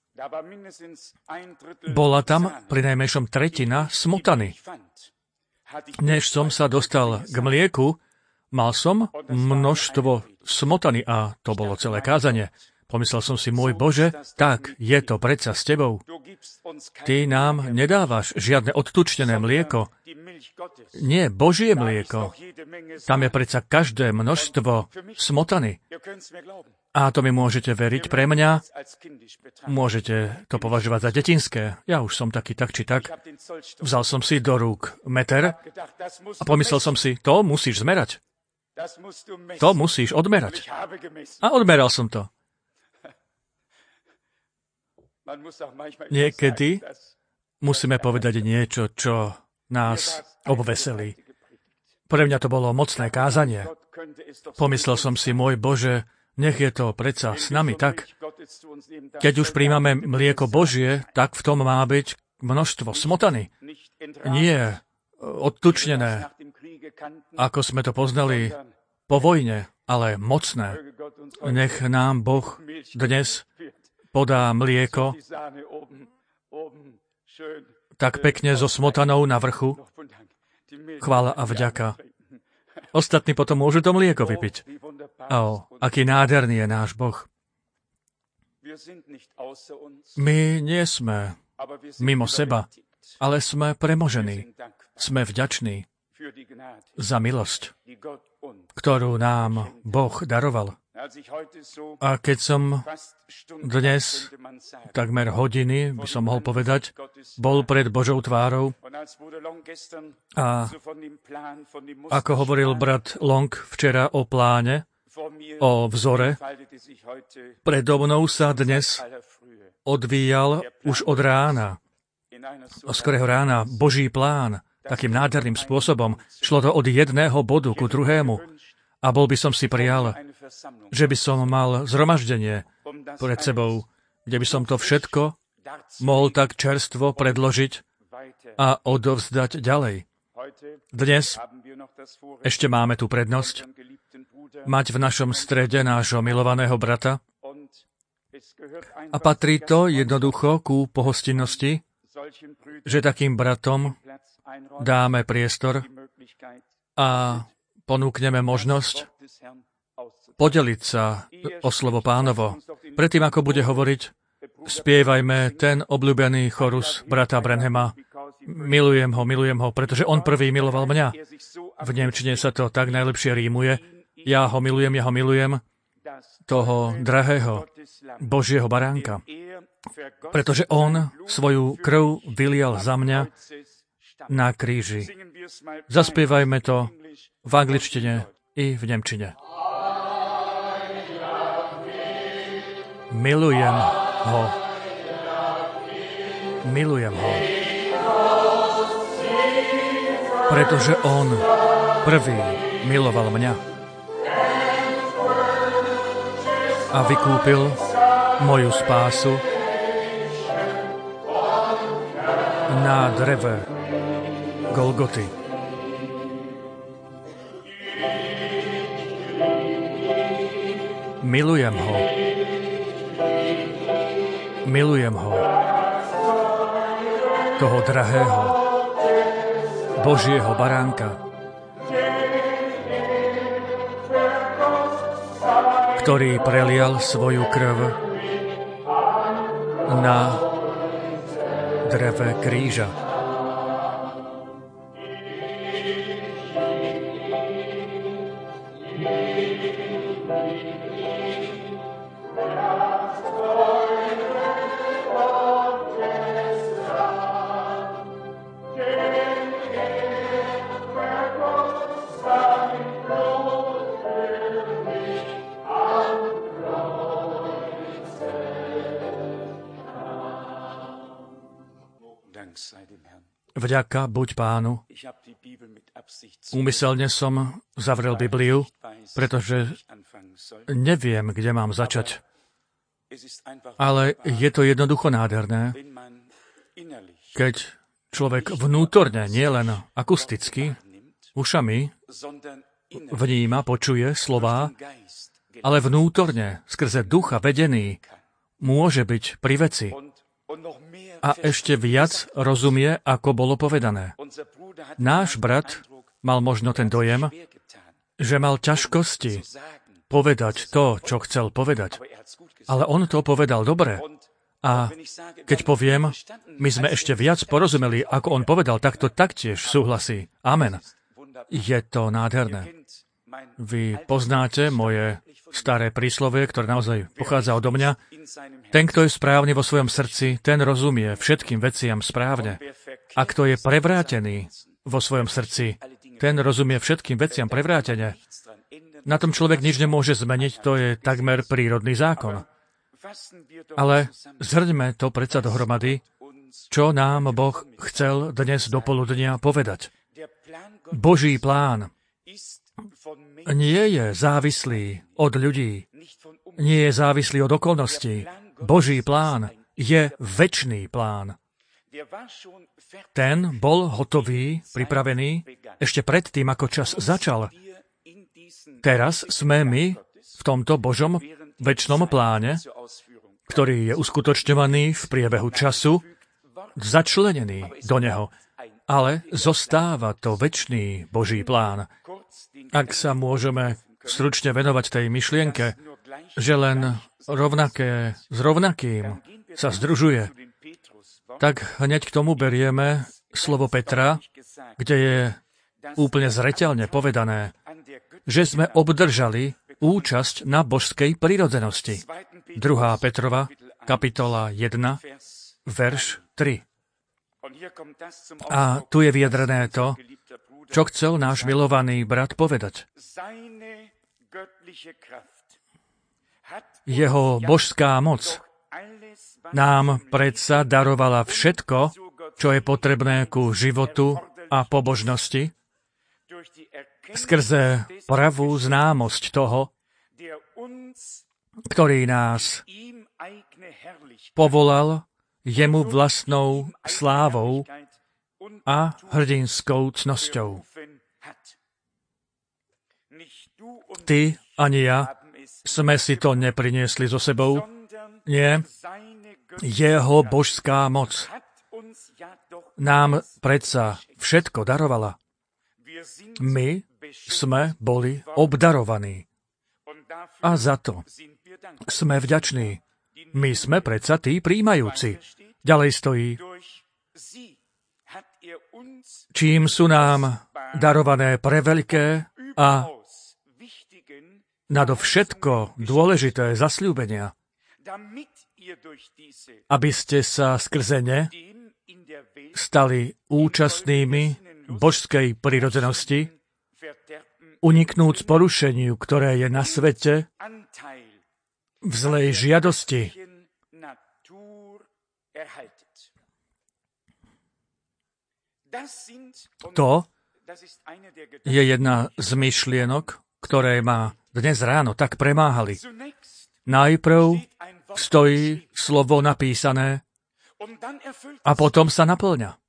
Bola tam prinajmenšom tretina smotany. Než som sa dostal k mlieku, mal som množstvo smotany a to bolo celé kázanie. Pomyslel som si: môj Bože, tak je to predsa s tebou. Ty nám nedávaš žiadne odtučnené mlieko. Nie, Božie mlieko. Tam je predsa každé množstvo smotany. A to mi môžete veriť pre mňa. Môžete to považovať za detinské. Ja už som taký tak či tak. Vzal som si do rúk meter a pomyslel som si: to musíš zmerať. To musíš odmerať. A odmeral som to. Niekedy musíme povedať niečo, čo nás obveselí. Pre mňa to bolo mocné kázanie. Pomyslel som si, môj Bože, nech je to predsa s nami tak. Keď už príjmame mlieko Božie, tak v tom má byť množstvo smotany. Nie odtučnené, ako sme to poznali po vojne, ale mocné. Nech nám Boh dnes podá mlieko tak pekne so smotanou na vrchu. Chvála a vďaka. Ostatní potom môžu to mlieko vypiť. Aký nádherný je náš Boh. My nie sme mimo seba, ale sme premožení. Sme vďační za milosť, ktorú nám Boh daroval. A keď som dnes, takmer hodiny, by som mohol povedať, bol pred Božou tvárou a ako hovoril brat Long včera o pláne, o vzore, predo mnou sa dnes odvíjal už od rána, od skorého rána, Boží plán, takým nádherným spôsobom. Šlo to od jedného bodu ku druhému a bol by som si prijal, že by som mal zhromaždenie pred sebou, kde by som to všetko mohol tak čerstvo predložiť a odovzdať ďalej. Dnes ešte máme tú prednosť mať v našom strede nášho milovaného brata a patrí to jednoducho ku pohostinnosti, že takým bratom dáme priestor a ponúkneme možnosť podeliť sa o slovo Pánovo. Predtým, ako bude hovoriť, spievajme ten obľúbený chorus brata Branhama. Milujem ho, pretože on prvý miloval mňa. V nemčine sa to tak najlepšie rímuje. Ja ho milujem, toho drahého Božieho baránka. Pretože on svoju krv vylial za mňa na kríži. Zaspievajme to v angličtine i v nemčine. Milujem ho. Pretože on prvý miloval mňa a vykúpil moju spásu na dreve Golgoty. Milujem ho, toho drahého Božieho baránka, ktorý prelial svoju krv na dreve kríža. Vďaka buď Pánu. Úmyselne som zavrel Bibliu, pretože neviem, kde mám začať. Ale je to jednoducho nádherné, keď človek vnútorne, nielen akusticky, ušami vníma, počuje slová, ale vnútorne, skrze ducha vedený, môže byť pri veci. A ešte viac rozumie, ako bolo povedané. Náš brat mal možno ten dojem, že mal ťažkosti povedať to, čo chcel povedať. Ale on to povedal dobre. A keď poviem, my sme ešte viac porozumeli, ako on povedal, tak to taktiež súhlasí. Amen. Je to nádherné. Vy poznáte moje staré príslovie, ktoré naozaj pochádza odo mňa. Ten, kto je správny vo svojom srdci, ten rozumie všetkým veciam správne. A kto je prevrátený vo svojom srdci, ten rozumie všetkým veciam prevrátene. Na tom človek nič nemôže zmeniť, to je takmer prírodný zákon. Ale zhrňme to predsa dohromady, čo nám Boh chcel dnes dopoludnia povedať. Boží plán nie je závislý od ľudí, nie je závislý od okolností. Boží plán je večný plán. Ten bol hotový, pripravený ešte predtým, ako čas začal. Teraz sme my v tomto Božom večnom pláne, ktorý je uskutočňovaný v priebehu času, začlenený do neho. Ale zostáva to večný Boží plán. Ak sa môžeme stručne venovať tej myšlienke, že len rovnaké s rovnakým sa združuje, tak hneď k tomu berieme slovo Petra, kde je úplne zreteľne povedané, že sme obdržali účasť na božskej prirodzenosti. 2. Petrova, kapitola 1, verš 3. A tu je vyjadrené to, čo chcel náš milovaný brat povedať. Jeho božská moc nám predsa darovala všetko, čo je potrebné ku životu a pobožnosti, skrze pravú známosť toho, ktorý nás povolal jemu vlastnou slávou a hrdinskou cnosťou. Ty ani ja sme si to nepriniesli so sebou. Nie, jeho božská moc nám predsa všetko darovala. My sme boli obdarovaní. A za to sme vďační. My sme predsa tí prijímajúci. Ďalej stojí, čím sú nám darované preveľké a nadovšetko dôležité zasľúbenia, aby ste sa skrze ne stali účastnými božskej prirodzenosti, uniknúc porušeniu, ktoré je na svete, v zlej žiadosti. To je jedna z myšlienok, ktoré ma dnes ráno tak premáhali. Najprv stojí slovo napísané a potom sa naplňa.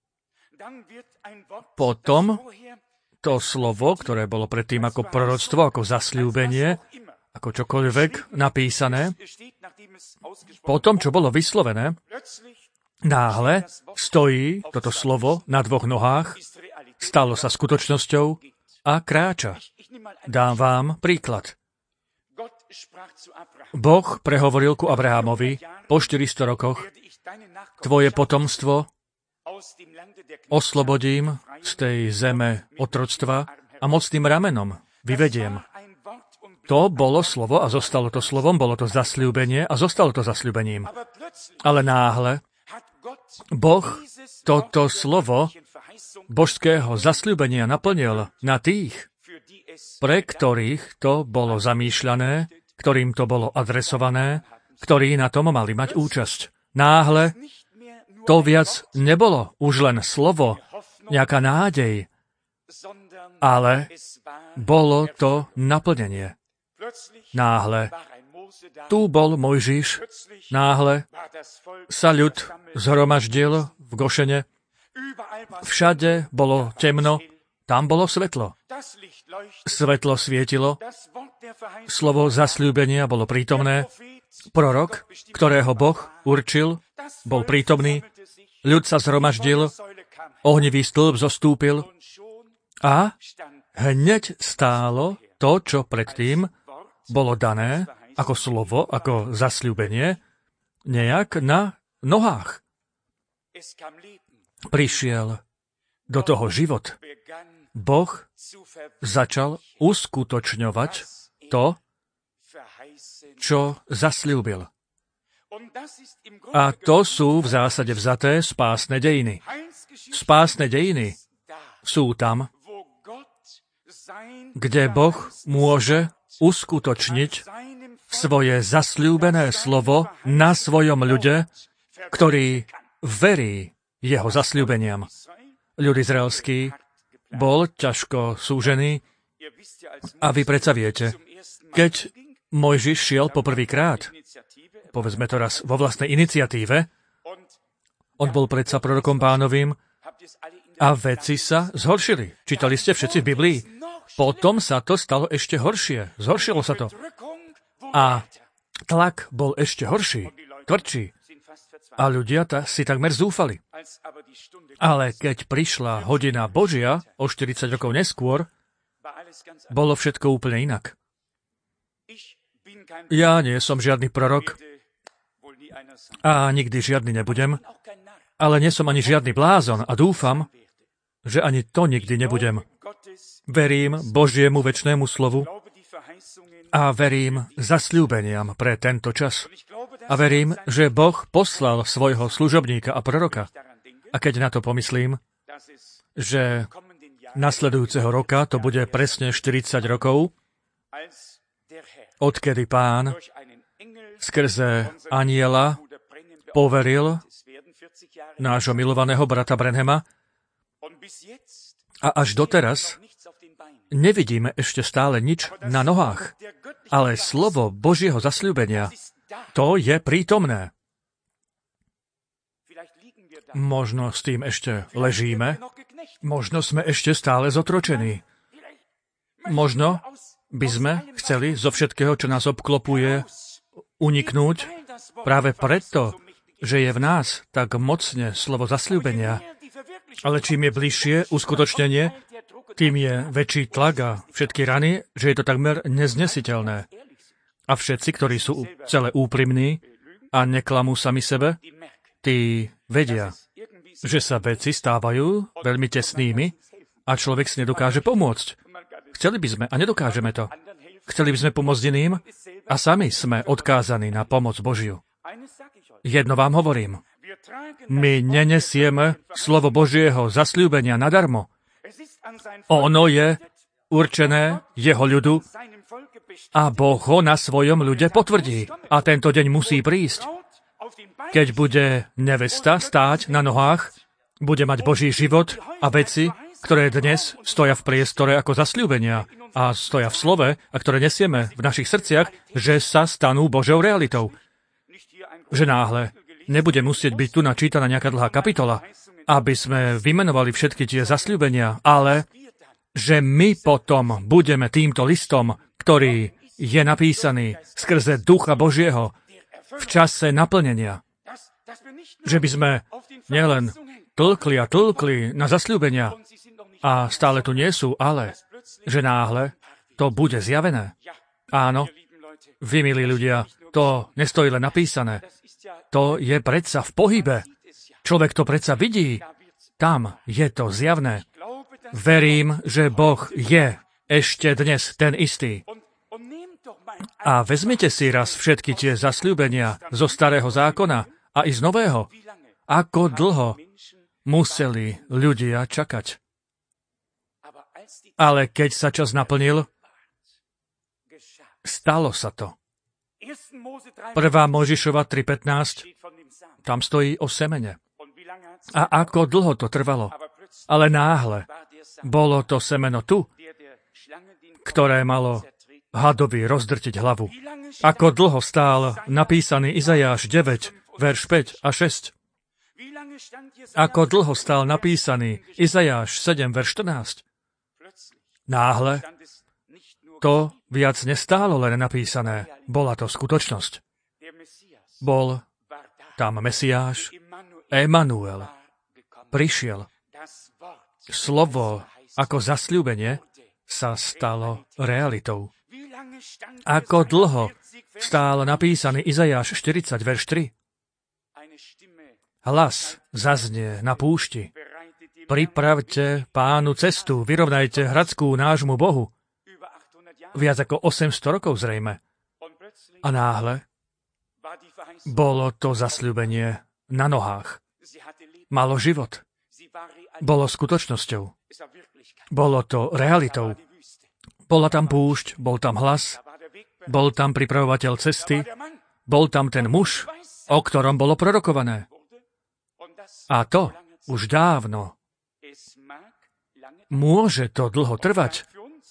Potom to slovo, ktoré bolo predtým ako proroctvo, ako zasľúbenie, ako čokoľvek napísané, potom, čo bolo vyslovené, náhle stojí toto slovo na dvoch nohách, stalo sa skutočnosťou a kráča. Dám vám príklad. Boh prehovoril ku Abrahamovi po 400 rokoch, tvoje potomstvo oslobodím z tej zeme otroctva a mocným ramenom vyvediem. To bolo slovo a zostalo to slovom, bolo to zasľúbenie a zostalo to zasľúbením. Ale náhle Boh toto slovo božského zasľúbenia naplnil na tých, pre ktorých to bolo zamýšľané, ktorým to bolo adresované, ktorí na tom mali mať účasť. Náhle to viac nebolo už len slovo, nejaká nádej, ale bolo to naplnenie. Náhle tu bol Mojžiš, náhle sa ľud zhromaždil v Gošene, všade bolo temno, tam bolo svetlo. Svetlo svietilo, slovo zasľúbenia bolo prítomné, prorok, ktorého Boh určil, bol prítomný, ľud sa zhromaždil, ohnivý stĺp zostúpil a hneď stálo to, čo predtým bolo dané ako slovo, ako zasľúbenie, nejak na nohách. Prišiel do toho život. Boh začal uskutočňovať to, čo zasľúbil. A to sú v zásade vzaté spásne dejiny. Spásne dejiny sú tam, kde Boh môže uskutočniť svoje zasľúbené slovo na svojom ľude, ktorý verí jeho zasľúbeniam. Ľud izraelský bol ťažko súžený, A vy predsa viete, keď Mojžiš šiel poprvýkrát, povedzme to raz vo vlastnej iniciatíve, on bol predsa prorokom Pánovým a veci sa zhoršili. Čítali ste všetci v Biblii? Potom sa to stalo ešte horšie. Zhoršilo sa to. A tlak bol ešte horší, tvrdší. A ľudia si takmer zúfali. Ale keď prišla hodina Božia o 40 rokov neskôr, bolo všetko úplne inak. Ja nie som žiadny prorok a nikdy žiadny nebudem, ale nie som ani žiadny blázon a dúfam, že ani to nikdy nebudem. Verím Božiemu večnému slovu a verím zasľúbeniam pre tento čas. A verím, že Boh poslal svojho služobníka a proroka. A keď na to pomyslím, že nasledujúceho roka to bude presne 40 rokov, odkedy Pán skrze anjela poveril nášho milovaného brata Branhama a až doteraz nevidíme ešte stále nič na nohách, ale slovo Božieho zasľúbenia, to je prítomné. Možno s tým ešte ležíme, možno sme ešte stále zotročení. Možno by sme chceli zo všetkého, čo nás obklopuje, uniknúť práve preto, že je v nás tak mocne slovo zasľúbenia. Ale čím je bližšie uskutočnenie, tým je väčší tlak a všetky rany, že je to takmer neznesiteľné. A všetci, ktorí sú celé úprimní a neklamú sami sebe, tí vedia, že sa veci stávajú veľmi tesnými a človek si nedokáže pomôcť. Chceli by sme a nedokážeme to. Chceli by sme pomôcť iným a sami sme odkázaní na pomoc Božiu. Jedno vám hovorím. My nenesieme slovo Božieho zasľúbenia nadarmo. Ono je určené jeho ľudu a Boh ho na svojom ľude potvrdí. A tento deň musí prísť. Keď bude nevesta stáť na nohách, bude mať Boží život a veci, ktoré dnes stoja v priestore ako zasľúbenia a stoja v slove a ktoré nesieme v našich srdciach, že sa stanú Božou realitou. Že náhle nebude musieť byť tu načítaná nejaká dlhá kapitola, aby sme vymenovali všetky tie zasľúbenia, ale že my potom budeme týmto listom, ktorý je napísaný skrze Ducha Božieho v čase naplnenia. Že by sme nielen tlkli a tlkli na zasľúbenia a stále tu nie sú, ale že náhle to bude zjavené. Áno, vy, milí ľudia, to nestojí len napísané. To je predsa v pohybe. Človek to predsa vidí. Tam je to zjavné. Verím, že Boh je ešte dnes ten istý. A vezmite si raz všetky tie zasľúbenia zo starého zákona a i z nového. Ako dlho museli ľudia čakať. Ale keď sa čas naplnil, stalo sa to. 1. Mojžišova 3.15, tam stojí o semene. A ako dlho to trvalo? Ale náhle bolo to semeno tu, ktoré malo hadovi rozdrtiť hlavu. Ako dlho stál napísaný Izajáš 9, verš 5 a 6. Ako dlho stál napísaný Izajáš 7, verš 14. Náhle to viac nestálo len napísané. Bola to skutočnosť. Bol tam Mesiáš, Emanuel. Prišiel. Slovo ako zasľúbenie sa stalo realitou. Ako dlho stál napísaný Izajáš 40, verš 3. Hlas zaznie na púšti. Pripravte Pánu cestu, vyrovnajte hradskú nášmu Bohu. Viac ako 800 rokov zrejme. A náhle bolo to zasľúbenie na nohách. Malo život. Bolo skutočnosťou. Bolo to realitou. Bola tam púšť, bol tam hlas, bol tam pripravovateľ cesty, bol tam ten muž, o ktorom bolo prorokované. A to už dávno. Môže to dlho trvať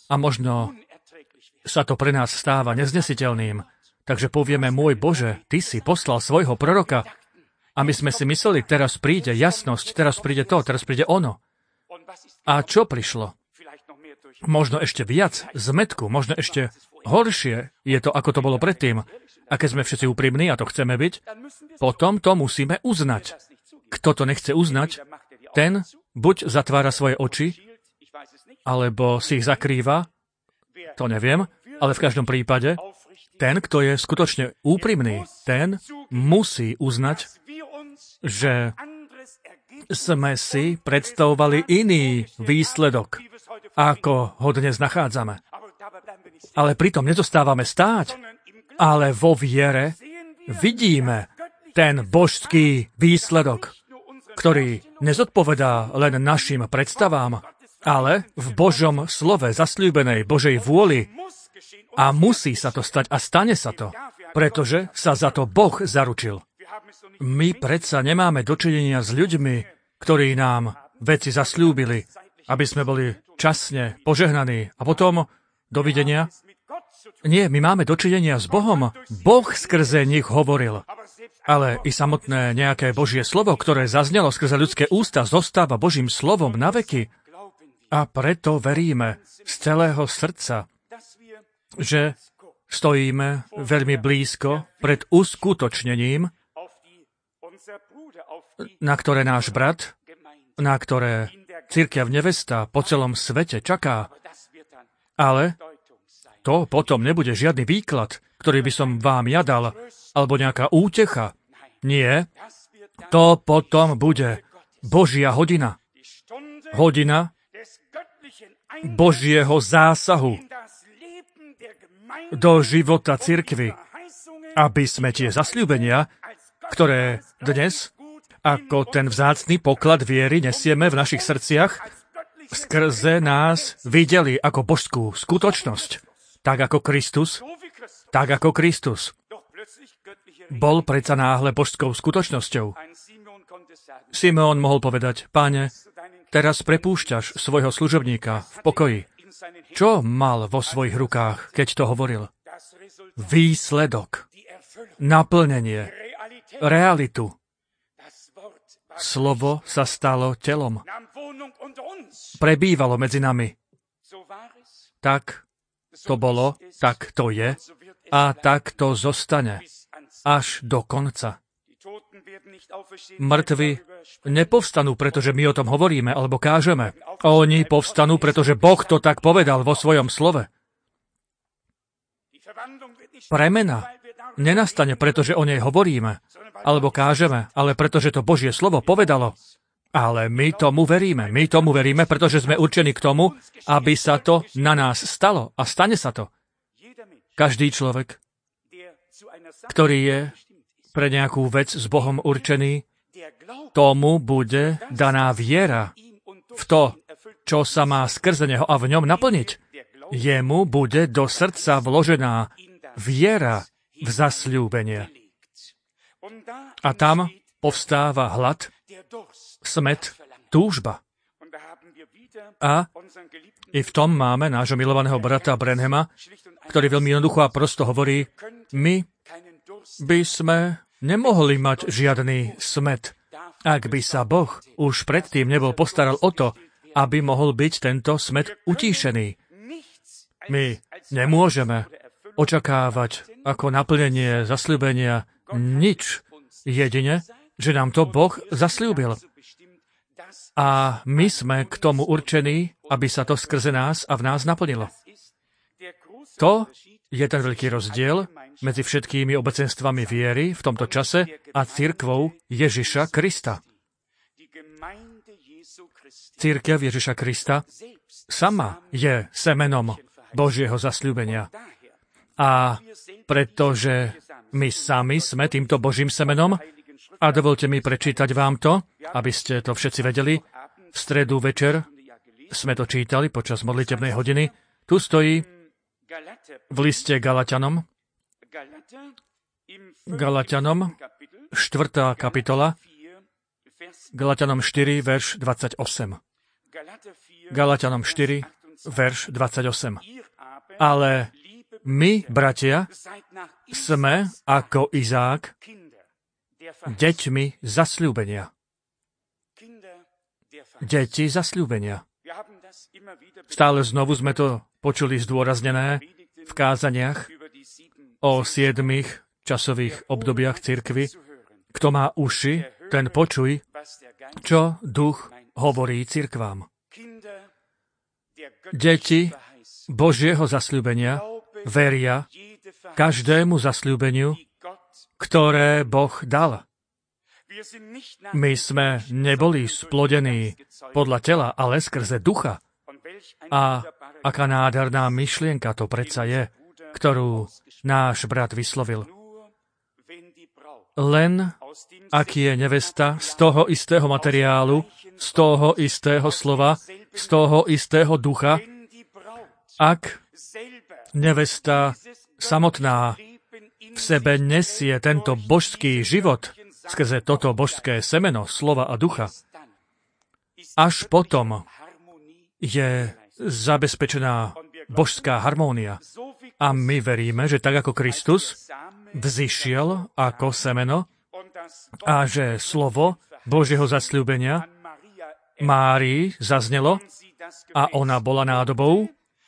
A možno sa to pre nás stáva neznesiteľným. Takže povieme, môj Bože, Ty si poslal svojho proroka a my sme si mysleli, teraz príde jasnosť, teraz príde to, teraz príde ono. A čo prišlo? Možno ešte viac zmätku, možno ešte horšie je to, ako to bolo predtým. A keď sme všetci úprimní, a to chceme byť, potom to musíme uznať. Kto to nechce uznať, ten buď zatvára svoje oči, alebo si ich zakrýva, to neviem, ale v každom prípade, ten, kto je skutočne úprimný, ten musí uznať, že sme si predstavovali iný výsledok, ako ho dnes nachádzame. Ale pritom nezostávame stáť, ale vo viere vidíme ten božský výsledok, ktorý nezodpovedá len našim predstavám, ale v Božom slove zasľúbenej Božej vôli. A musí sa to stať a stane sa to, pretože sa za to Boh zaručil. My predsa nemáme dočinenia s ľuďmi, ktorí nám veci zasľúbili, aby sme boli časne požehnaní a potom dovidenia. Nie, my máme dočinenia s Bohom. Boh skrze nich hovoril. Ale i samotné nejaké Božie slovo, ktoré zaznelo skrze ľudské ústa, zostáva Božím slovom na veky. A preto veríme z celého srdca, že stojíme veľmi blízko pred uskutočnením, na ktoré náš brat, na ktoré cirkev nevesta po celom svete čaká. Ale to potom nebude žiadny výklad, ktorý by som vám ja dal, alebo nejaká útecha. Nie, to potom bude Božia hodina. Hodina Božieho zásahu do života cirkvi, aby sme tie zasľúbenia, ktoré dnes, ako ten vzácny poklad viery nesieme v našich srdciach, skrze nás videli ako božskú skutočnosť, tak ako Kristus bol predsa náhle božskou skutočnosťou. Simeon mohol povedať, Páne, teraz prepúšťaš svojho služobníka v pokoji. Čo mal vo svojich rukách, keď to hovoril? Výsledok, naplnenie, realitu. Slovo sa stalo telom. Prebývalo medzi nami. Tak to bolo, tak to je a tak to zostane až do konca. Mŕtvi nepovstanú, pretože my o tom hovoríme alebo kážeme. Oni povstanú, pretože Boh to tak povedal vo svojom slove. Premena nenastane, pretože o nej hovoríme alebo kážeme, ale pretože to Božie slovo povedalo. Ale my tomu veríme, pretože sme určení k tomu, aby sa to na nás stalo a stane sa to. Každý človek, ktorý je pre nejakú vec s Bohom určený, tomu bude daná viera v to, čo sa má skrze neho a v ňom naplniť. Jemu bude do srdca vložená viera v zasľúbenie. A tam povstáva hlad, smäd, túžba. A i v tom máme nášho milovaného brata Branhama, ktorý veľmi jednoducho a prosto hovorí, my by sme nemohli mať žiadny smäd, ak by sa Boh už predtým nebol postaral o to, aby mohol byť tento smäd utíšený. My nemôžeme očakávať ako naplnenie zasľúbenia nič, jedine, že nám to Boh zasľúbil. A my sme k tomu určení, aby sa to skrze nás a v nás naplnilo. To je ten veľký rozdiel medzi všetkými obecenstvami viery v tomto čase a cirkvou Ježiša Krista. Cirkev Ježiša Krista sama je semenom Božieho zasľúbenia. A pretože my sami sme týmto Božím semenom, a dovolte mi prečítať vám to, aby ste to všetci vedeli, v stredu večer sme to čítali počas modlitebnej hodiny. Tu stojí v liste Galatianom, 4. kapitola, Galatianom 4, verš 28. Galatianom 4, verš 28. Ale my, bratia, sme ako Izák deťmi zasľúbenia. Deti zasľúbenia. Stále znovu sme to počuli zdôraznené v kázaniach o 7 časových obdobiach cirkvi. Kto má uši, ten počuj, čo duch hovorí cirkvám. Deti Božieho zasľúbenia veria každému zasľúbeniu, ktoré Boh dal. My sme neboli splodení podľa tela, ale skrze ducha. A aká nádherná myšlienka to predsa je, ktorú náš brat vyslovil. Len ak je nevesta z toho istého materiálu, z toho istého slova, z toho istého ducha, ak nevesta samotná v sebe nesie tento božský život skrze toto božské semeno, slova a ducha, až potom je zabezpečená božská harmónia. A my veríme, že tak ako Kristus vzišiel ako semeno a že slovo Božieho zasľúbenia Márii zaznelo a ona bola nádobou,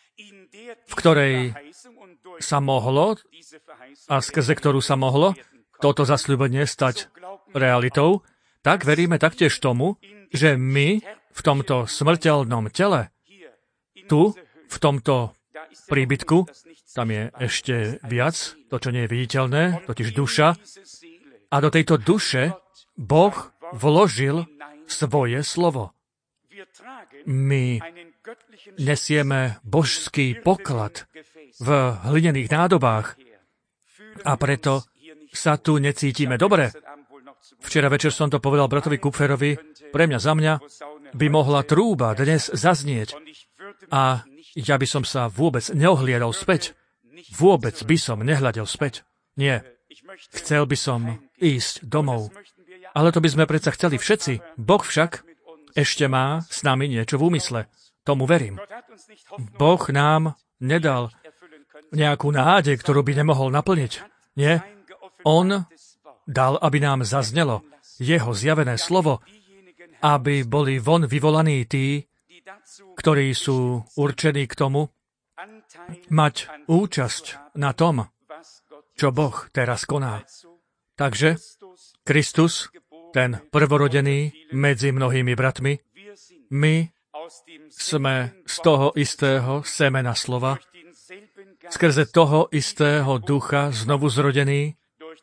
v ktorej sa mohlo a skrze ktorú sa mohlo toto zasľúbenie stať realitou, tak veríme taktiež tomu, že my v tomto smrteľnom tele, tu, v tomto príbytku, tam je ešte viac, to, čo nie je viditeľné, totiž duša, a do tejto duše Boh vložil svoje slovo. My nesieme božský poklad v hlinených nádobách a preto sa tu necítime dobre. Včera večer som to povedal bratovi Kupferovi, pre mňa za mňa by mohla trúba dnes zaznieť a ja by som sa vôbec neohliadol späť. Vôbec by som nehľadel späť. Nie. Chcel by som ísť domov. Ale to by sme predsa chceli všetci. Boh však ešte má s nami niečo v úmysle. Tomu verím. Boh nám nedal nejakú nádej, ktorú by nemohol naplniť. Nie. On dal, aby nám zaznelo jeho zjavené slovo, aby boli von vyvolaní tí, ktorí sú určení k tomu, mať účasť na tom, čo Boh teraz koná. Takže Kristus, ten prvorodený medzi mnohými bratmi, my sme z toho istého semena slova, skrze toho istého ducha znovu zrodený,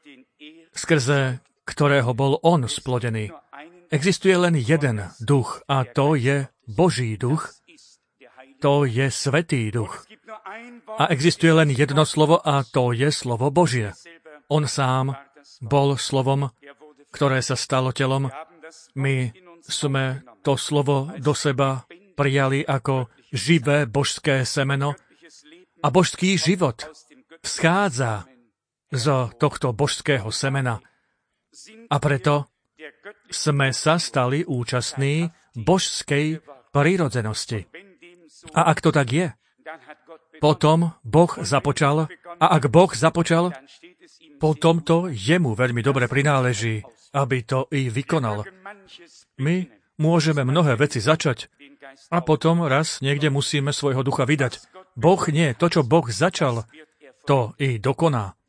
skrze ktorého bol on splodený. Existuje len jeden duch a to je Boží duch, to je Svätý duch. A existuje len jedno slovo a to je slovo Božie. On sám bol slovom, ktoré sa stalo telom. My sme to slovo do seba prijali ako živé božské semeno a božský život vschádza z tohto božského semena. A preto sme sa stali účastní božskej prirodzenosti. A ak to tak je, potom Boh započal, a ak Boh započal, potom to jemu veľmi dobre prináleží, aby to i vykonal. My môžeme mnohé veci začať a potom raz niekde musíme svojho ducha vydať. Boh nie, to, čo Boh začal, to i dokoná.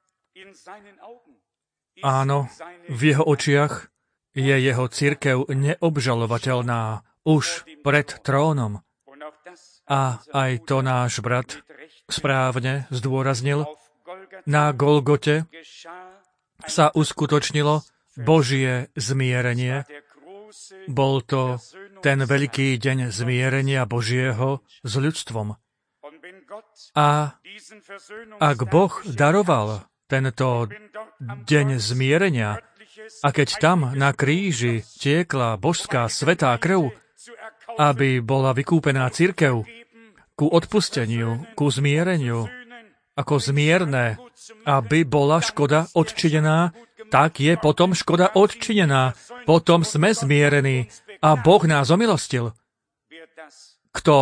Áno, v jeho očiach je jeho cirkev neobžalovateľná už pred trónom. A aj to náš brat správne zdôraznil. Na Golgote sa uskutočnilo Božie zmierenie. Bol to ten veľký deň zmierenia Božieho s ľudstvom. A ak Boh daroval tento deň zmierenia a keď tam na kríži tiekla božská svätá krv, aby bola vykúpená cirkev ku odpusteniu, ku zmiereniu, ako zmierné, aby bola škoda odčinená, tak je potom škoda odčinená. Potom sme zmierení a Boh nás omilostil. Kto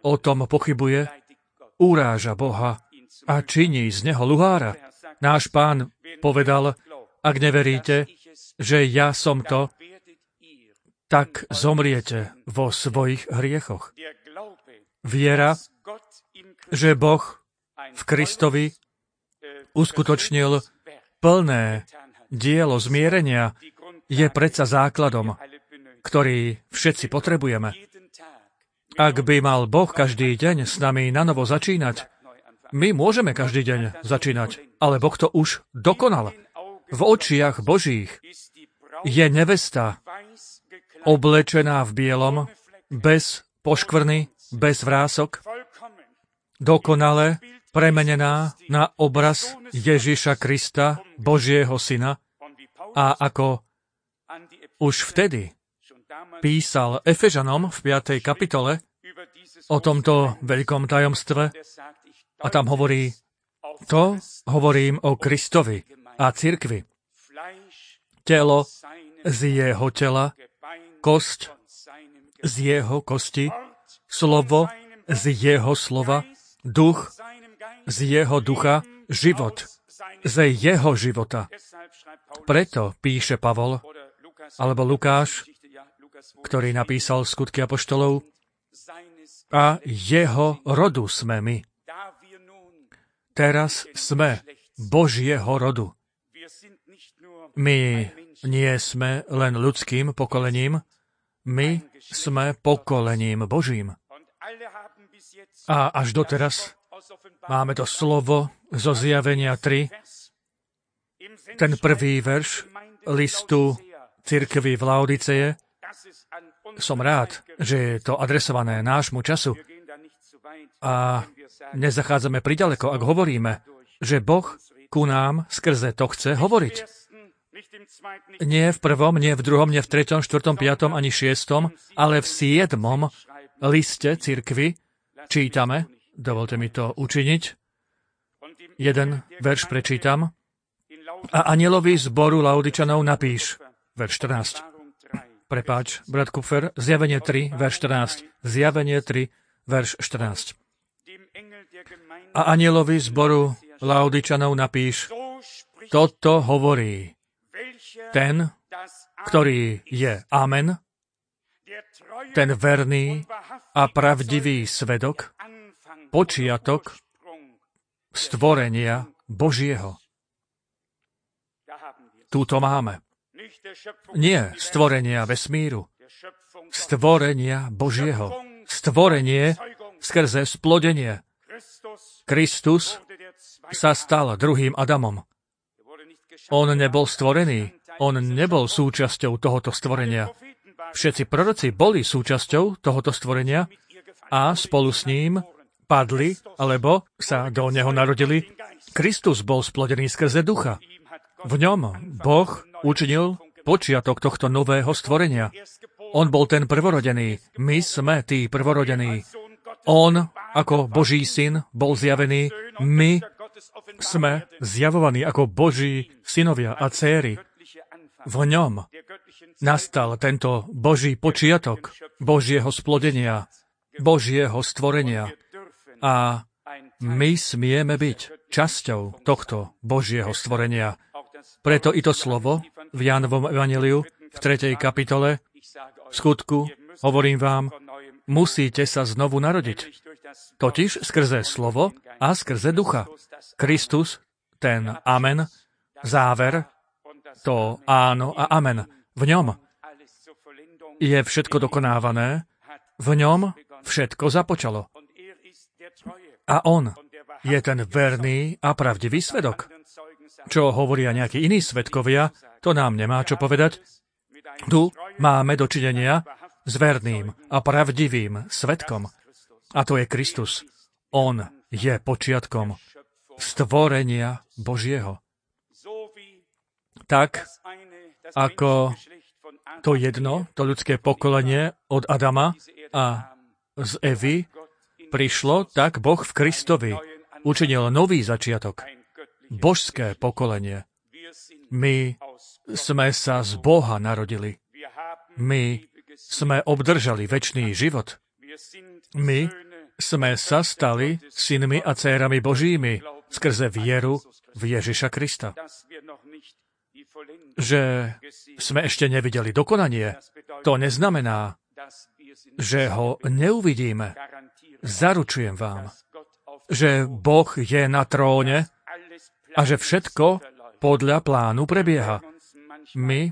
o tom pochybuje, uráža Boha a činí z neho luhára. Náš Pán povedal, ak neveríte, že ja som to, tak zomriete vo svojich hriechoch. Viera, že Boh v Kristovi uskutočnil plné dielo zmierenia, je predsa základom, ktorý všetci potrebujeme. Ak by mal Boh každý deň s nami nanovo začínať, my môžeme každý deň začínať, ale Boh to už dokonal. V očiach Božích je nevesta oblečená v bielom, bez poškvrny, bez vrások, dokonale premenená na obraz Ježiša Krista, Božieho Syna, a ako už vtedy písal Efežanom v 5. kapitole o tomto veľkom tajomstve a tam hovorí, to hovorím o Kristovi a cirkvi. Telo z jeho tela, kosť z jeho kosti, slovo z jeho slova, duch z jeho ducha, život z jeho života. Preto píše Pavol, alebo Lukáš, ktorý napísal Skutky apoštolov, a jeho rodu sme my. Teraz sme Božieho rodu. My nie sme len ľudským pokolením, my sme pokolením Božím. A až doteraz máme to slovo zo Zjavenia 3, ten prvý verš listu cirkvi v Laodiceje. Som rád, že je to adresované nášmu času. A nezachádzame priďaleko, ak hovoríme, že Boh ku nám skrze to chce hovoriť. Nie v prvom, nie v druhom, nie v treťom, štvrtom, piatom, ani šiestom, ale v 7. liste cirkvi čítame, dovolte mi to učiniť, jeden verš prečítam, a anjelovi zboru Laodičanov napíš, verš 14. Prepáč, brat Kupfer, Zjavenie 3, verš 14. Zjavenie 3, verš 14. A anjelovi zboru Laodičanov napíš, toto hovorí ten, ktorý je Amen, ten verný a pravdivý svedok, počiatok stvorenia Božieho. Tu to máme. Nie stvorenia vesmíru, stvorenia Božieho. Stvorenie skrze splodenie. Kristus sa stal druhým Adamom. On nebol stvorený, on nebol súčasťou tohoto stvorenia. Všetci proroci boli súčasťou tohoto stvorenia a spolu s ním padli, alebo sa do neho narodili. Kristus bol splodený skrze ducha. V ňom Boh učinil počiatok tohto nového stvorenia. On bol ten prvorodený. My sme tí prvorodení. On, ako Boží syn, bol zjavený. My sme zjavovaní ako Boží synovia a dcéry. V ňom nastal tento Boží počiatok Božieho splodenia, Božieho stvorenia. A my smieme byť časťou tohto Božieho stvorenia. Preto i to slovo v Jánovom evanjeliu v 3. kapitole v skutku, hovorím vám, musíte sa znovu narodiť. Totiž skrze slovo a skrze ducha. Kristus, ten amen, záver, to áno a amen. V ňom je všetko dokonávané, v ňom všetko započalo. A on je ten verný a pravdivý svedok. Čo hovoria nejakí iní svedkovia, to nám nemá čo povedať. Tu máme dočinenia s verným a pravdivým svedkom. A to je Kristus. On je počiatkom stvorenia Božieho. Tak, ako to jedno, to ľudské pokolenie od Adama a z Evy prišlo, tak Boh v Kristovi učinil nový začiatok. Božské pokolenie. My sme sa z Boha narodili. My sme obdržali večný život. My sme sa stali synmi a dcérami Božími skrze vieru v Ježiša Krista. Že sme ešte nevideli dokonanie, to neznamená, že ho neuvidíme. Zaručujem vám, že Boh je na tróne a že všetko podľa plánu prebieha. My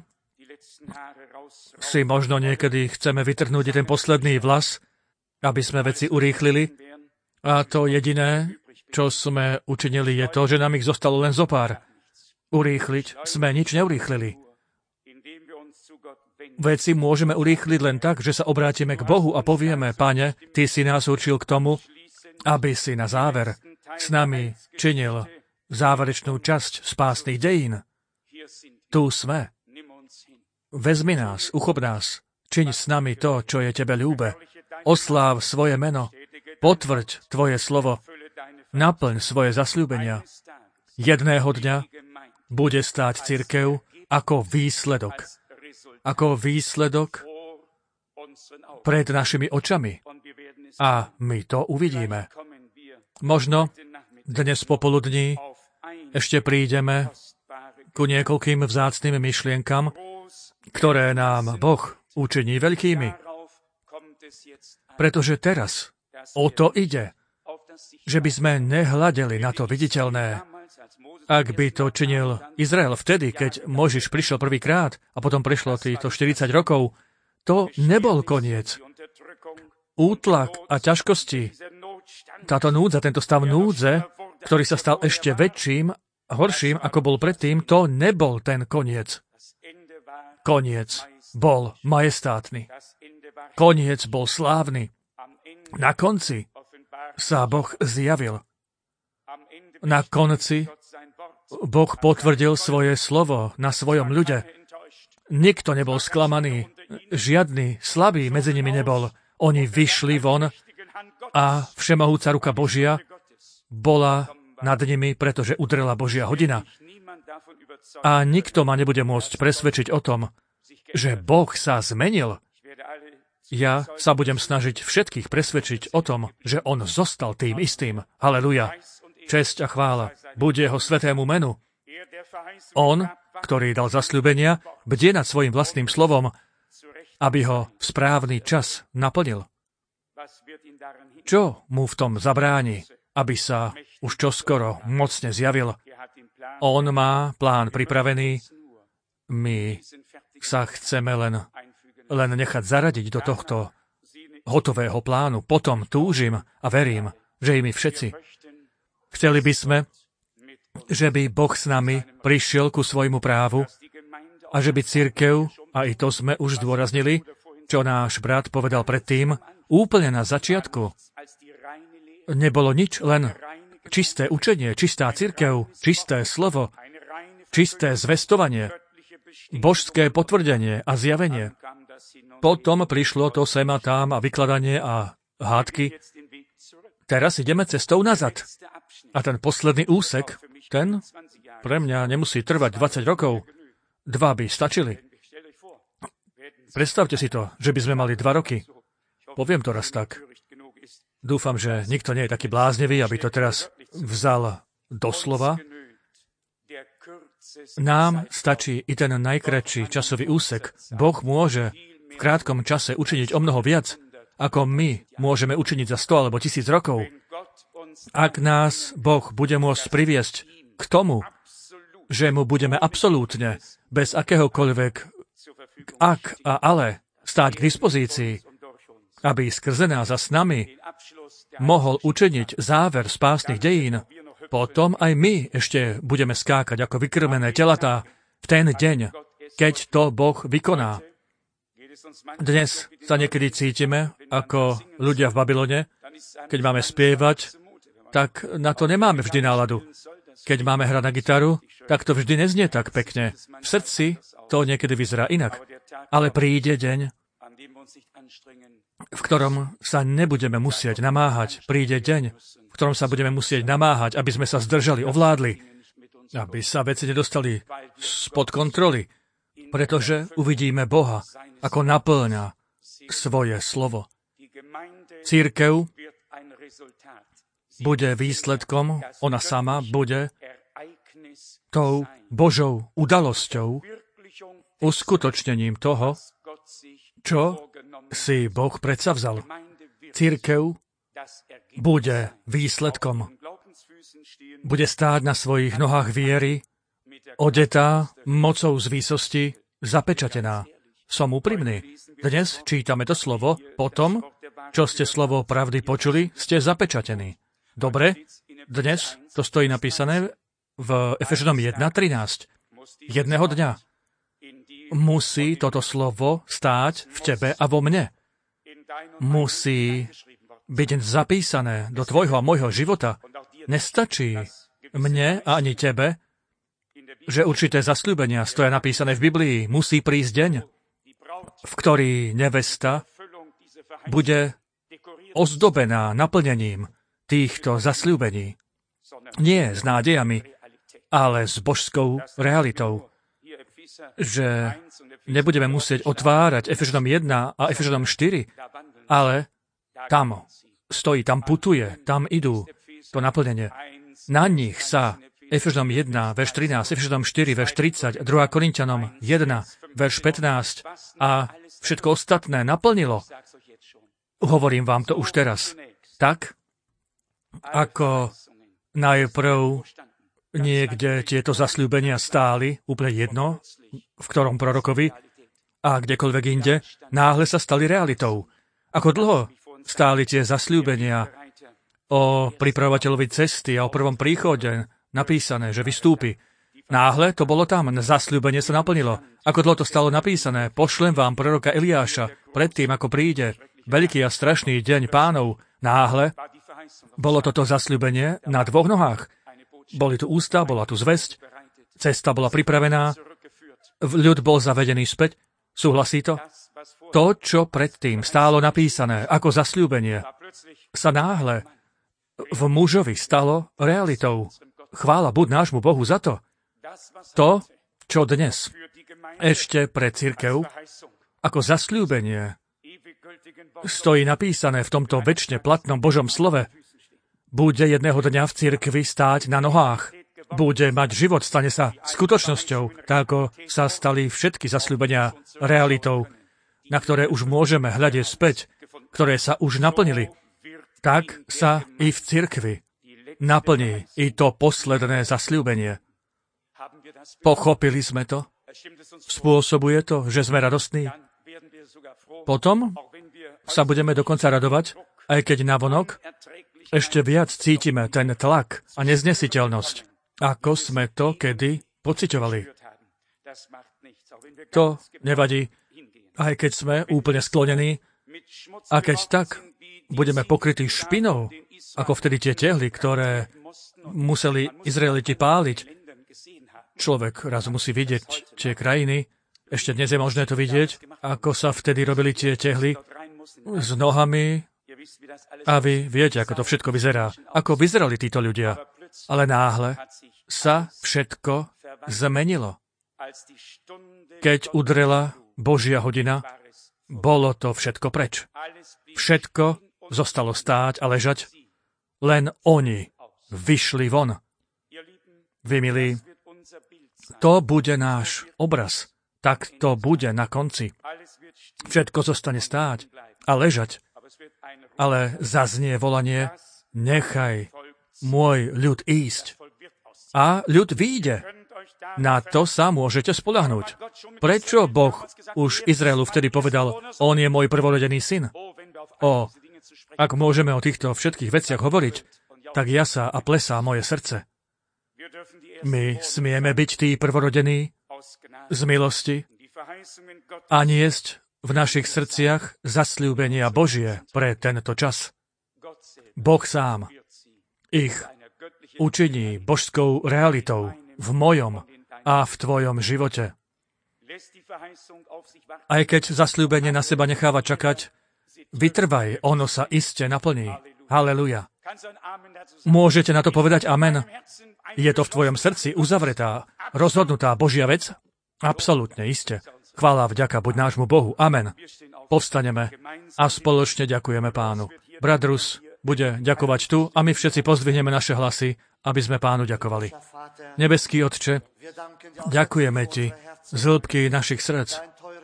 si možno niekedy chceme vytrhnúť ten posledný vlas, aby sme veci urýchlili. A to jediné, čo sme učinili, je to, že nám ich zostalo len zopár. Urýchliť sme nič neurýchlili. Veci môžeme urýchliť len tak, že sa obrátime k Bohu a povieme: Pane, Ty si nás určil k tomu, aby si na záver s nami činil záverečnú časť spásnych dejín. Tu sme. Vezmi nás, uchop nás, čiň s nami to, čo je Tebe ľúbe. Osláv svoje meno, potvrď Tvoje slovo, naplň svoje zasľúbenia. Jedného dňa bude stáť cirkev ako výsledok. Ako výsledok pred našimi očami. A my to uvidíme. Možno dnes popoludní ešte prídeme ku niekoľkým vzácnym myšlienkam, ktoré nám Boh učiní veľkými. Pretože teraz o to ide, že by sme nehľadeli na to viditeľné. Ak by to činil Izrael vtedy, keď Mojžiš prišiel prvýkrát a potom prešlo týchto 40 rokov, to nebol koniec. Útlak a ťažkosti, táto núdza, tento stav núdze, ktorý sa stal ešte väčším, horším, ako bol predtým, to nebol ten koniec. Koniec bol majestátny. Koniec bol slávny. Na konci sa Boh zjavil. Na konci Boh potvrdil svoje slovo na svojom ľude. Nikto nebol sklamaný, žiadny slabý medzi nimi nebol. Oni vyšli von a všemohúca ruka Božia bola nad nimi, pretože udrela Božia hodina. A nikto ma nebude môcť presvedčiť o tom, že Boh sa zmenil. Ja sa budem snažiť všetkých presvedčiť o tom, že On zostal tým istým. Haleluja. Česť a chvála buď Jeho svätému menu. On, ktorý dal zasľúbenia, bdie nad svojim vlastným slovom, aby ho v správny čas naplnil. Čo mu v tom zabráni, aby sa už čoskoro mocne zjavil? On má plán pripravený, my sa chceme len nechať zaradiť do tohto hotového plánu. Potom túžim a verím, že i my všetci. Chceli by sme, že by Boh s nami prišiel ku svojmu právu a že by cirkev, a i to sme už zdôraznili, čo náš brat povedal predtým, úplne na začiatku nebolo nič, len čisté učenie, čistá cirkev, čisté slovo, čisté zvestovanie, božské potvrdenie a zjavenie. Potom prišlo to sem a tam a vykladanie a hádky. Teraz ideme cestou nazad. A ten posledný úsek, ten pre mňa nemusí trvať 20 rokov. 2 by stačili. Predstavte si to, že by sme mali 2 roky. Poviem to raz tak. Dúfam, že nikto nie je taký bláznivý, aby to teraz vzal doslova. Nám stačí i ten najkratší časový úsek. Boh môže v krátkom čase učiniť o mnoho viac, ako my môžeme učiniť za 100 alebo 1000 rokov. Ak nás Boh bude môcť priviesť k tomu, že mu budeme absolútne, bez akéhokoľvek ak a ale, stáť k dispozícii, aby skrze nás a s nami mohol učiniť záver spásnych dejín, potom aj my ešte budeme skákať ako vykrmené telatá v ten deň, keď to Boh vykoná. Dnes sa niekedy cítime ako ľudia v Babylone, keď máme spievať, tak na to nemáme vždy náladu. Keď máme hrať na gitaru, tak to vždy neznie tak pekne. V srdci to niekedy vyzerá inak. Ale príde deň, v ktorom sa nebudeme musieť namáhať. Príde deň, v ktorom sa budeme musieť namáhať, aby sme sa zdržali, ovládli, aby sa veci nedostali spod kontroly, pretože uvidíme Boha, ako naplňa svoje slovo. Cirkev bude výsledkom, ona sama bude tou Božou udalosťou, uskutočnením toho, čo si Boh predsavzal. Cirkev bude výsledkom. Bude stáť na svojich nohách viery, odetá mocou z výsosti, zapečatená. Som úprimný. Dnes čítame to slovo, potom, čo ste slovo pravdy počuli, ste zapečatení. Dobre, dnes to stojí napísané v Efežanom 1.13. Jedného dňa musí toto slovo stáť v tebe a vo mne. Musí byť zapísané do tvojho a môjho života. Nestačí mne a ani tebe, že určité zasľúbenia stoja napísané v Biblii. Musí prísť deň, v ktorý nevesta bude ozdobená naplnením týchto zasľúbení. Nie s nádejami, ale s božskou realitou. Že nebudeme musieť otvárať Efežanom 1 a Efežanom 4, ale tam stojí, tam putuje, tam idú to naplnenie. Na nich sa Efežanom 1, verš 13, Efežanom 4, verš 30, 2 Korinťanom 1, verš 15 a všetko ostatné naplnilo. Hovorím vám to už teraz. Tak, ako najprv niekde tieto zasľúbenia stáli, úplne jedno, v ktorom prorokovi a kdekoľvek inde, náhle sa stali realitou. Ako dlho stáli tie zasľúbenia o pripravovateľovi cesty a o prvom príchode napísané, že vystúpi. Náhle to bolo tam, zasľúbenie sa naplnilo. Ako dlho to stalo napísané, pošlem vám proroka Eliáša, predtým, ako príde veľký a strašný deň Pánov. Náhle bolo toto zasľúbenie na dvoch nohách. Boli tu ústa, bola tu zvesť, cesta bola pripravená, ľud bol zavedený späť. Súhlasí to? To, čo predtým stálo napísané ako zasľúbenie, sa náhle v mužovi stalo realitou. Chvála buď nášmu Bohu za to. To, čo dnes ešte pre cirkev ako zasľúbenie stojí napísané v tomto večne platnom Božom slove, bude jedného dňa v cirkvi stáť na nohách. Bude mať život, stane sa skutočnosťou, tak ako sa stali všetky zasľúbenia realitou, na ktoré už môžeme hľadiť späť, ktoré sa už naplnili. Tak sa i v cirkvi naplní i to posledné zasľúbenie. Pochopili sme to? Spôsobuje to, že sme radostní? Potom sa budeme dokonca radovať, aj keď navonok ešte viac cítime ten tlak a neznesiteľnosť, ako sme to kedy pociťovali. To nevadí, aj keď sme úplne sklonení a keď tak budeme pokrytí špinou, ako vtedy tie tehly, ktoré museli Izraeliti páliť. Človek raz musí vidieť tie krajiny, ešte dnes je možné to vidieť, ako sa vtedy robili tie tehly s nohami a vy viete, ako to všetko vyzerá. Ako vyzerali títo ľudia. Ale náhle sa všetko zmenilo. Keď udrela Božia hodina, bolo to všetko preč. Všetko zostalo stáť a ležať. Len oni vyšli von. Vy, milí, to bude náš obraz. Tak to bude na konci. Všetko zostane stáť a ležať. Ale zaznie volanie, nechaj môj ľud ísť. A ľud vyjde. Na to sa môžete spoľahnúť. Prečo Boh už Izraelu vtedy povedal, on je môj prvorodený syn? Ak môžeme o týchto všetkých veciach hovoriť, tak jasá a plesá moje srdce. My smieme byť tí prvorodení z milosti a niesť v našich srdciach zasľúbenia Božie pre tento čas. Boh sám ich učiní božskou realitou v mojom a v tvojom živote. Aj keď zasľúbenie na seba necháva čakať, vytrvaj, ono sa iste naplní. Haleluja. Môžete na to povedať amen? Je to v tvojom srdci uzavretá, rozhodnutá Božia vec? Absolútne, iste. Chvála vďaka buď nášmu Bohu. Amen. Povstaneme a spoločne ďakujeme Pánu. Brat Rus bude ďakovať tu a my všetci pozdvihneme naše hlasy, aby sme Pánu ďakovali. Nebeský Otče, ďakujeme Ti z hĺbky našich srdc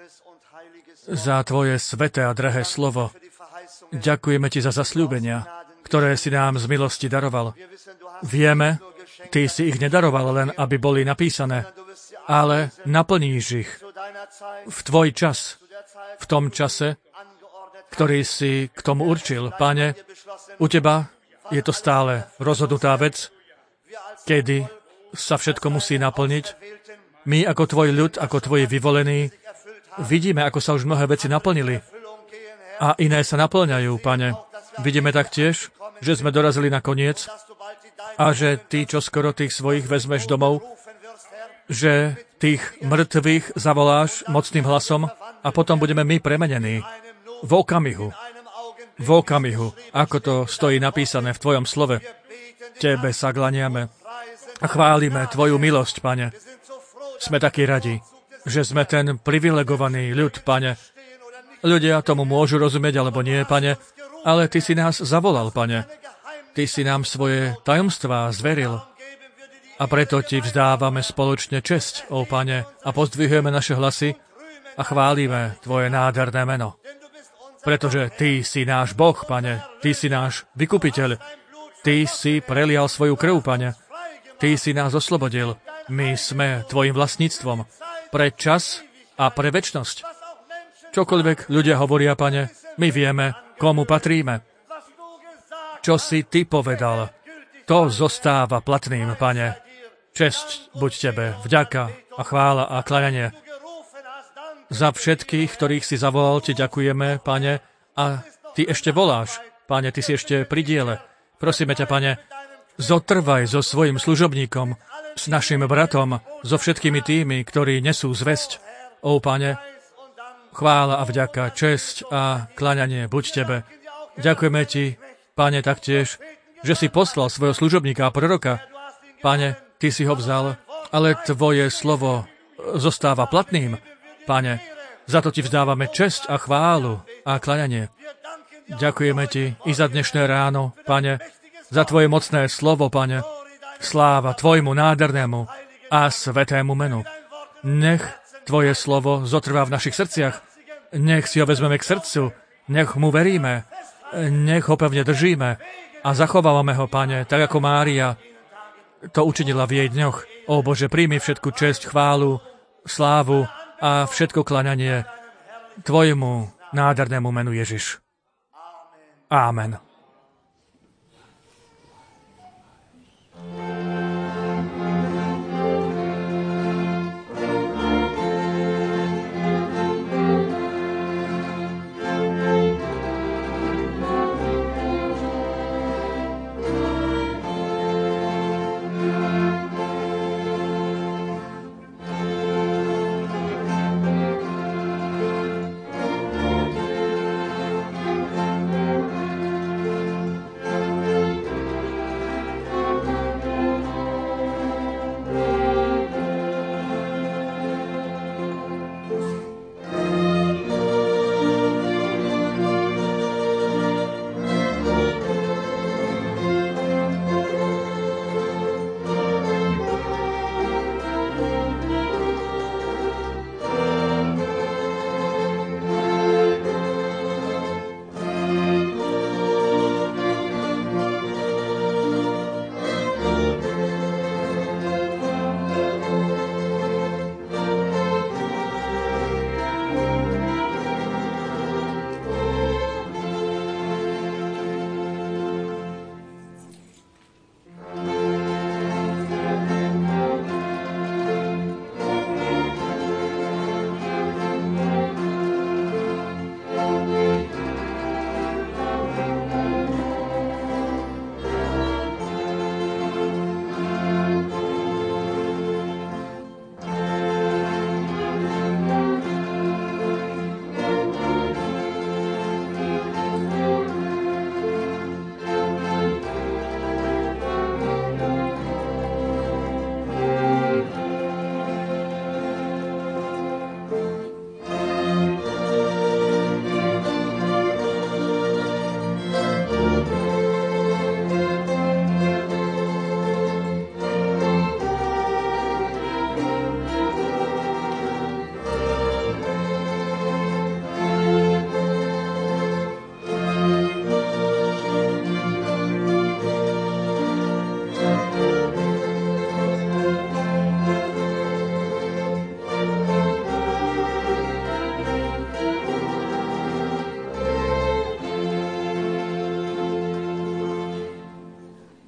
za Tvoje sveté a drahé slovo. Ďakujeme Ti za zasľúbenia, ktoré si nám z milosti daroval. Vieme, Ty si ich nedaroval len, aby boli napísané, ale naplníš ich v Tvoj čas, v tom čase, ktorý si k tomu určil. Pane, u Teba je to stále rozhodnutá vec, kedy sa všetko musí naplniť. My ako Tvoj ľud, ako Tvoji vyvolení, vidíme, ako sa už mnohé veci naplnili a iné sa naplňajú, Pane. Vidíme taktiež, že sme dorazili na koniec a že Ty čoskoro tých svojich vezmeš domov, že tých mŕtvych zavoláš mocným hlasom a potom budeme my premenení v okamihu, ako to stojí napísané v Tvojom slove. Tebe sa klaniame a chválime Tvoju milosť, Pane. Sme takí radi, že sme ten privilegovaný ľud, Pane. Ľudia tomu môžu rozumieť, alebo nie, Pane, ale Ty si nás zavolal, Pane. Ty si nám svoje tajomstvá zveril a preto Ti vzdávame spoločne česť, ó Pane, a pozdvihujeme naše hlasy a chválime Tvoje nádherné meno. Pretože Ty si náš Boh, Pane, Ty si náš vykupiteľ, Ty si prelial svoju krv, Pane, Ty si nás oslobodil, my sme Tvojim vlastníctvom pre čas a pre večnosť. Čokoľvek ľudia hovoria, Pane, my vieme, komu patríme. Čo si Ty povedal, to zostáva platným, Pane. Česť buď Tebe, vďaka a chvála a kľanenie. Za všetkých, ktorých si zavolal, Ti ďakujeme, Pane, a Ty ešte voláš, Pane, Ty si ešte pri diele. Prosíme ťa, Pane, zotrvaj so svojim služobníkom, s našim bratom, so všetkými tými, ktorí nesú zvesť. Ó, Pane, chvála a vďaka, česť a kľaňanie buď Tebe. Ďakujeme Ti, Pane, taktiež, že si poslal svojho služobníka a proroka. Pane, Ty si ho vzal, ale Tvoje slovo zostáva platným. Pane, za to Ti vzdávame česť a chválu a kľaňanie. Ďakujeme Ti i za dnešné ráno, Pane, za Tvoje mocné slovo, Pane. Sláva Tvojmu nádhernému a svetému menu. Nech Tvoje slovo zotrvá v našich srdciach. Nech si ho vezmeme k srdcu. Nech mu veríme. Nech ho pevne držíme a zachovávame ho, Pane, tak ako Mária to učinila v jej dňoch. Ó Bože, príjmi všetku česť, chválu, slávu a všetko kľaňanie Tvojmu nádhernému menu Ježiš. Amen.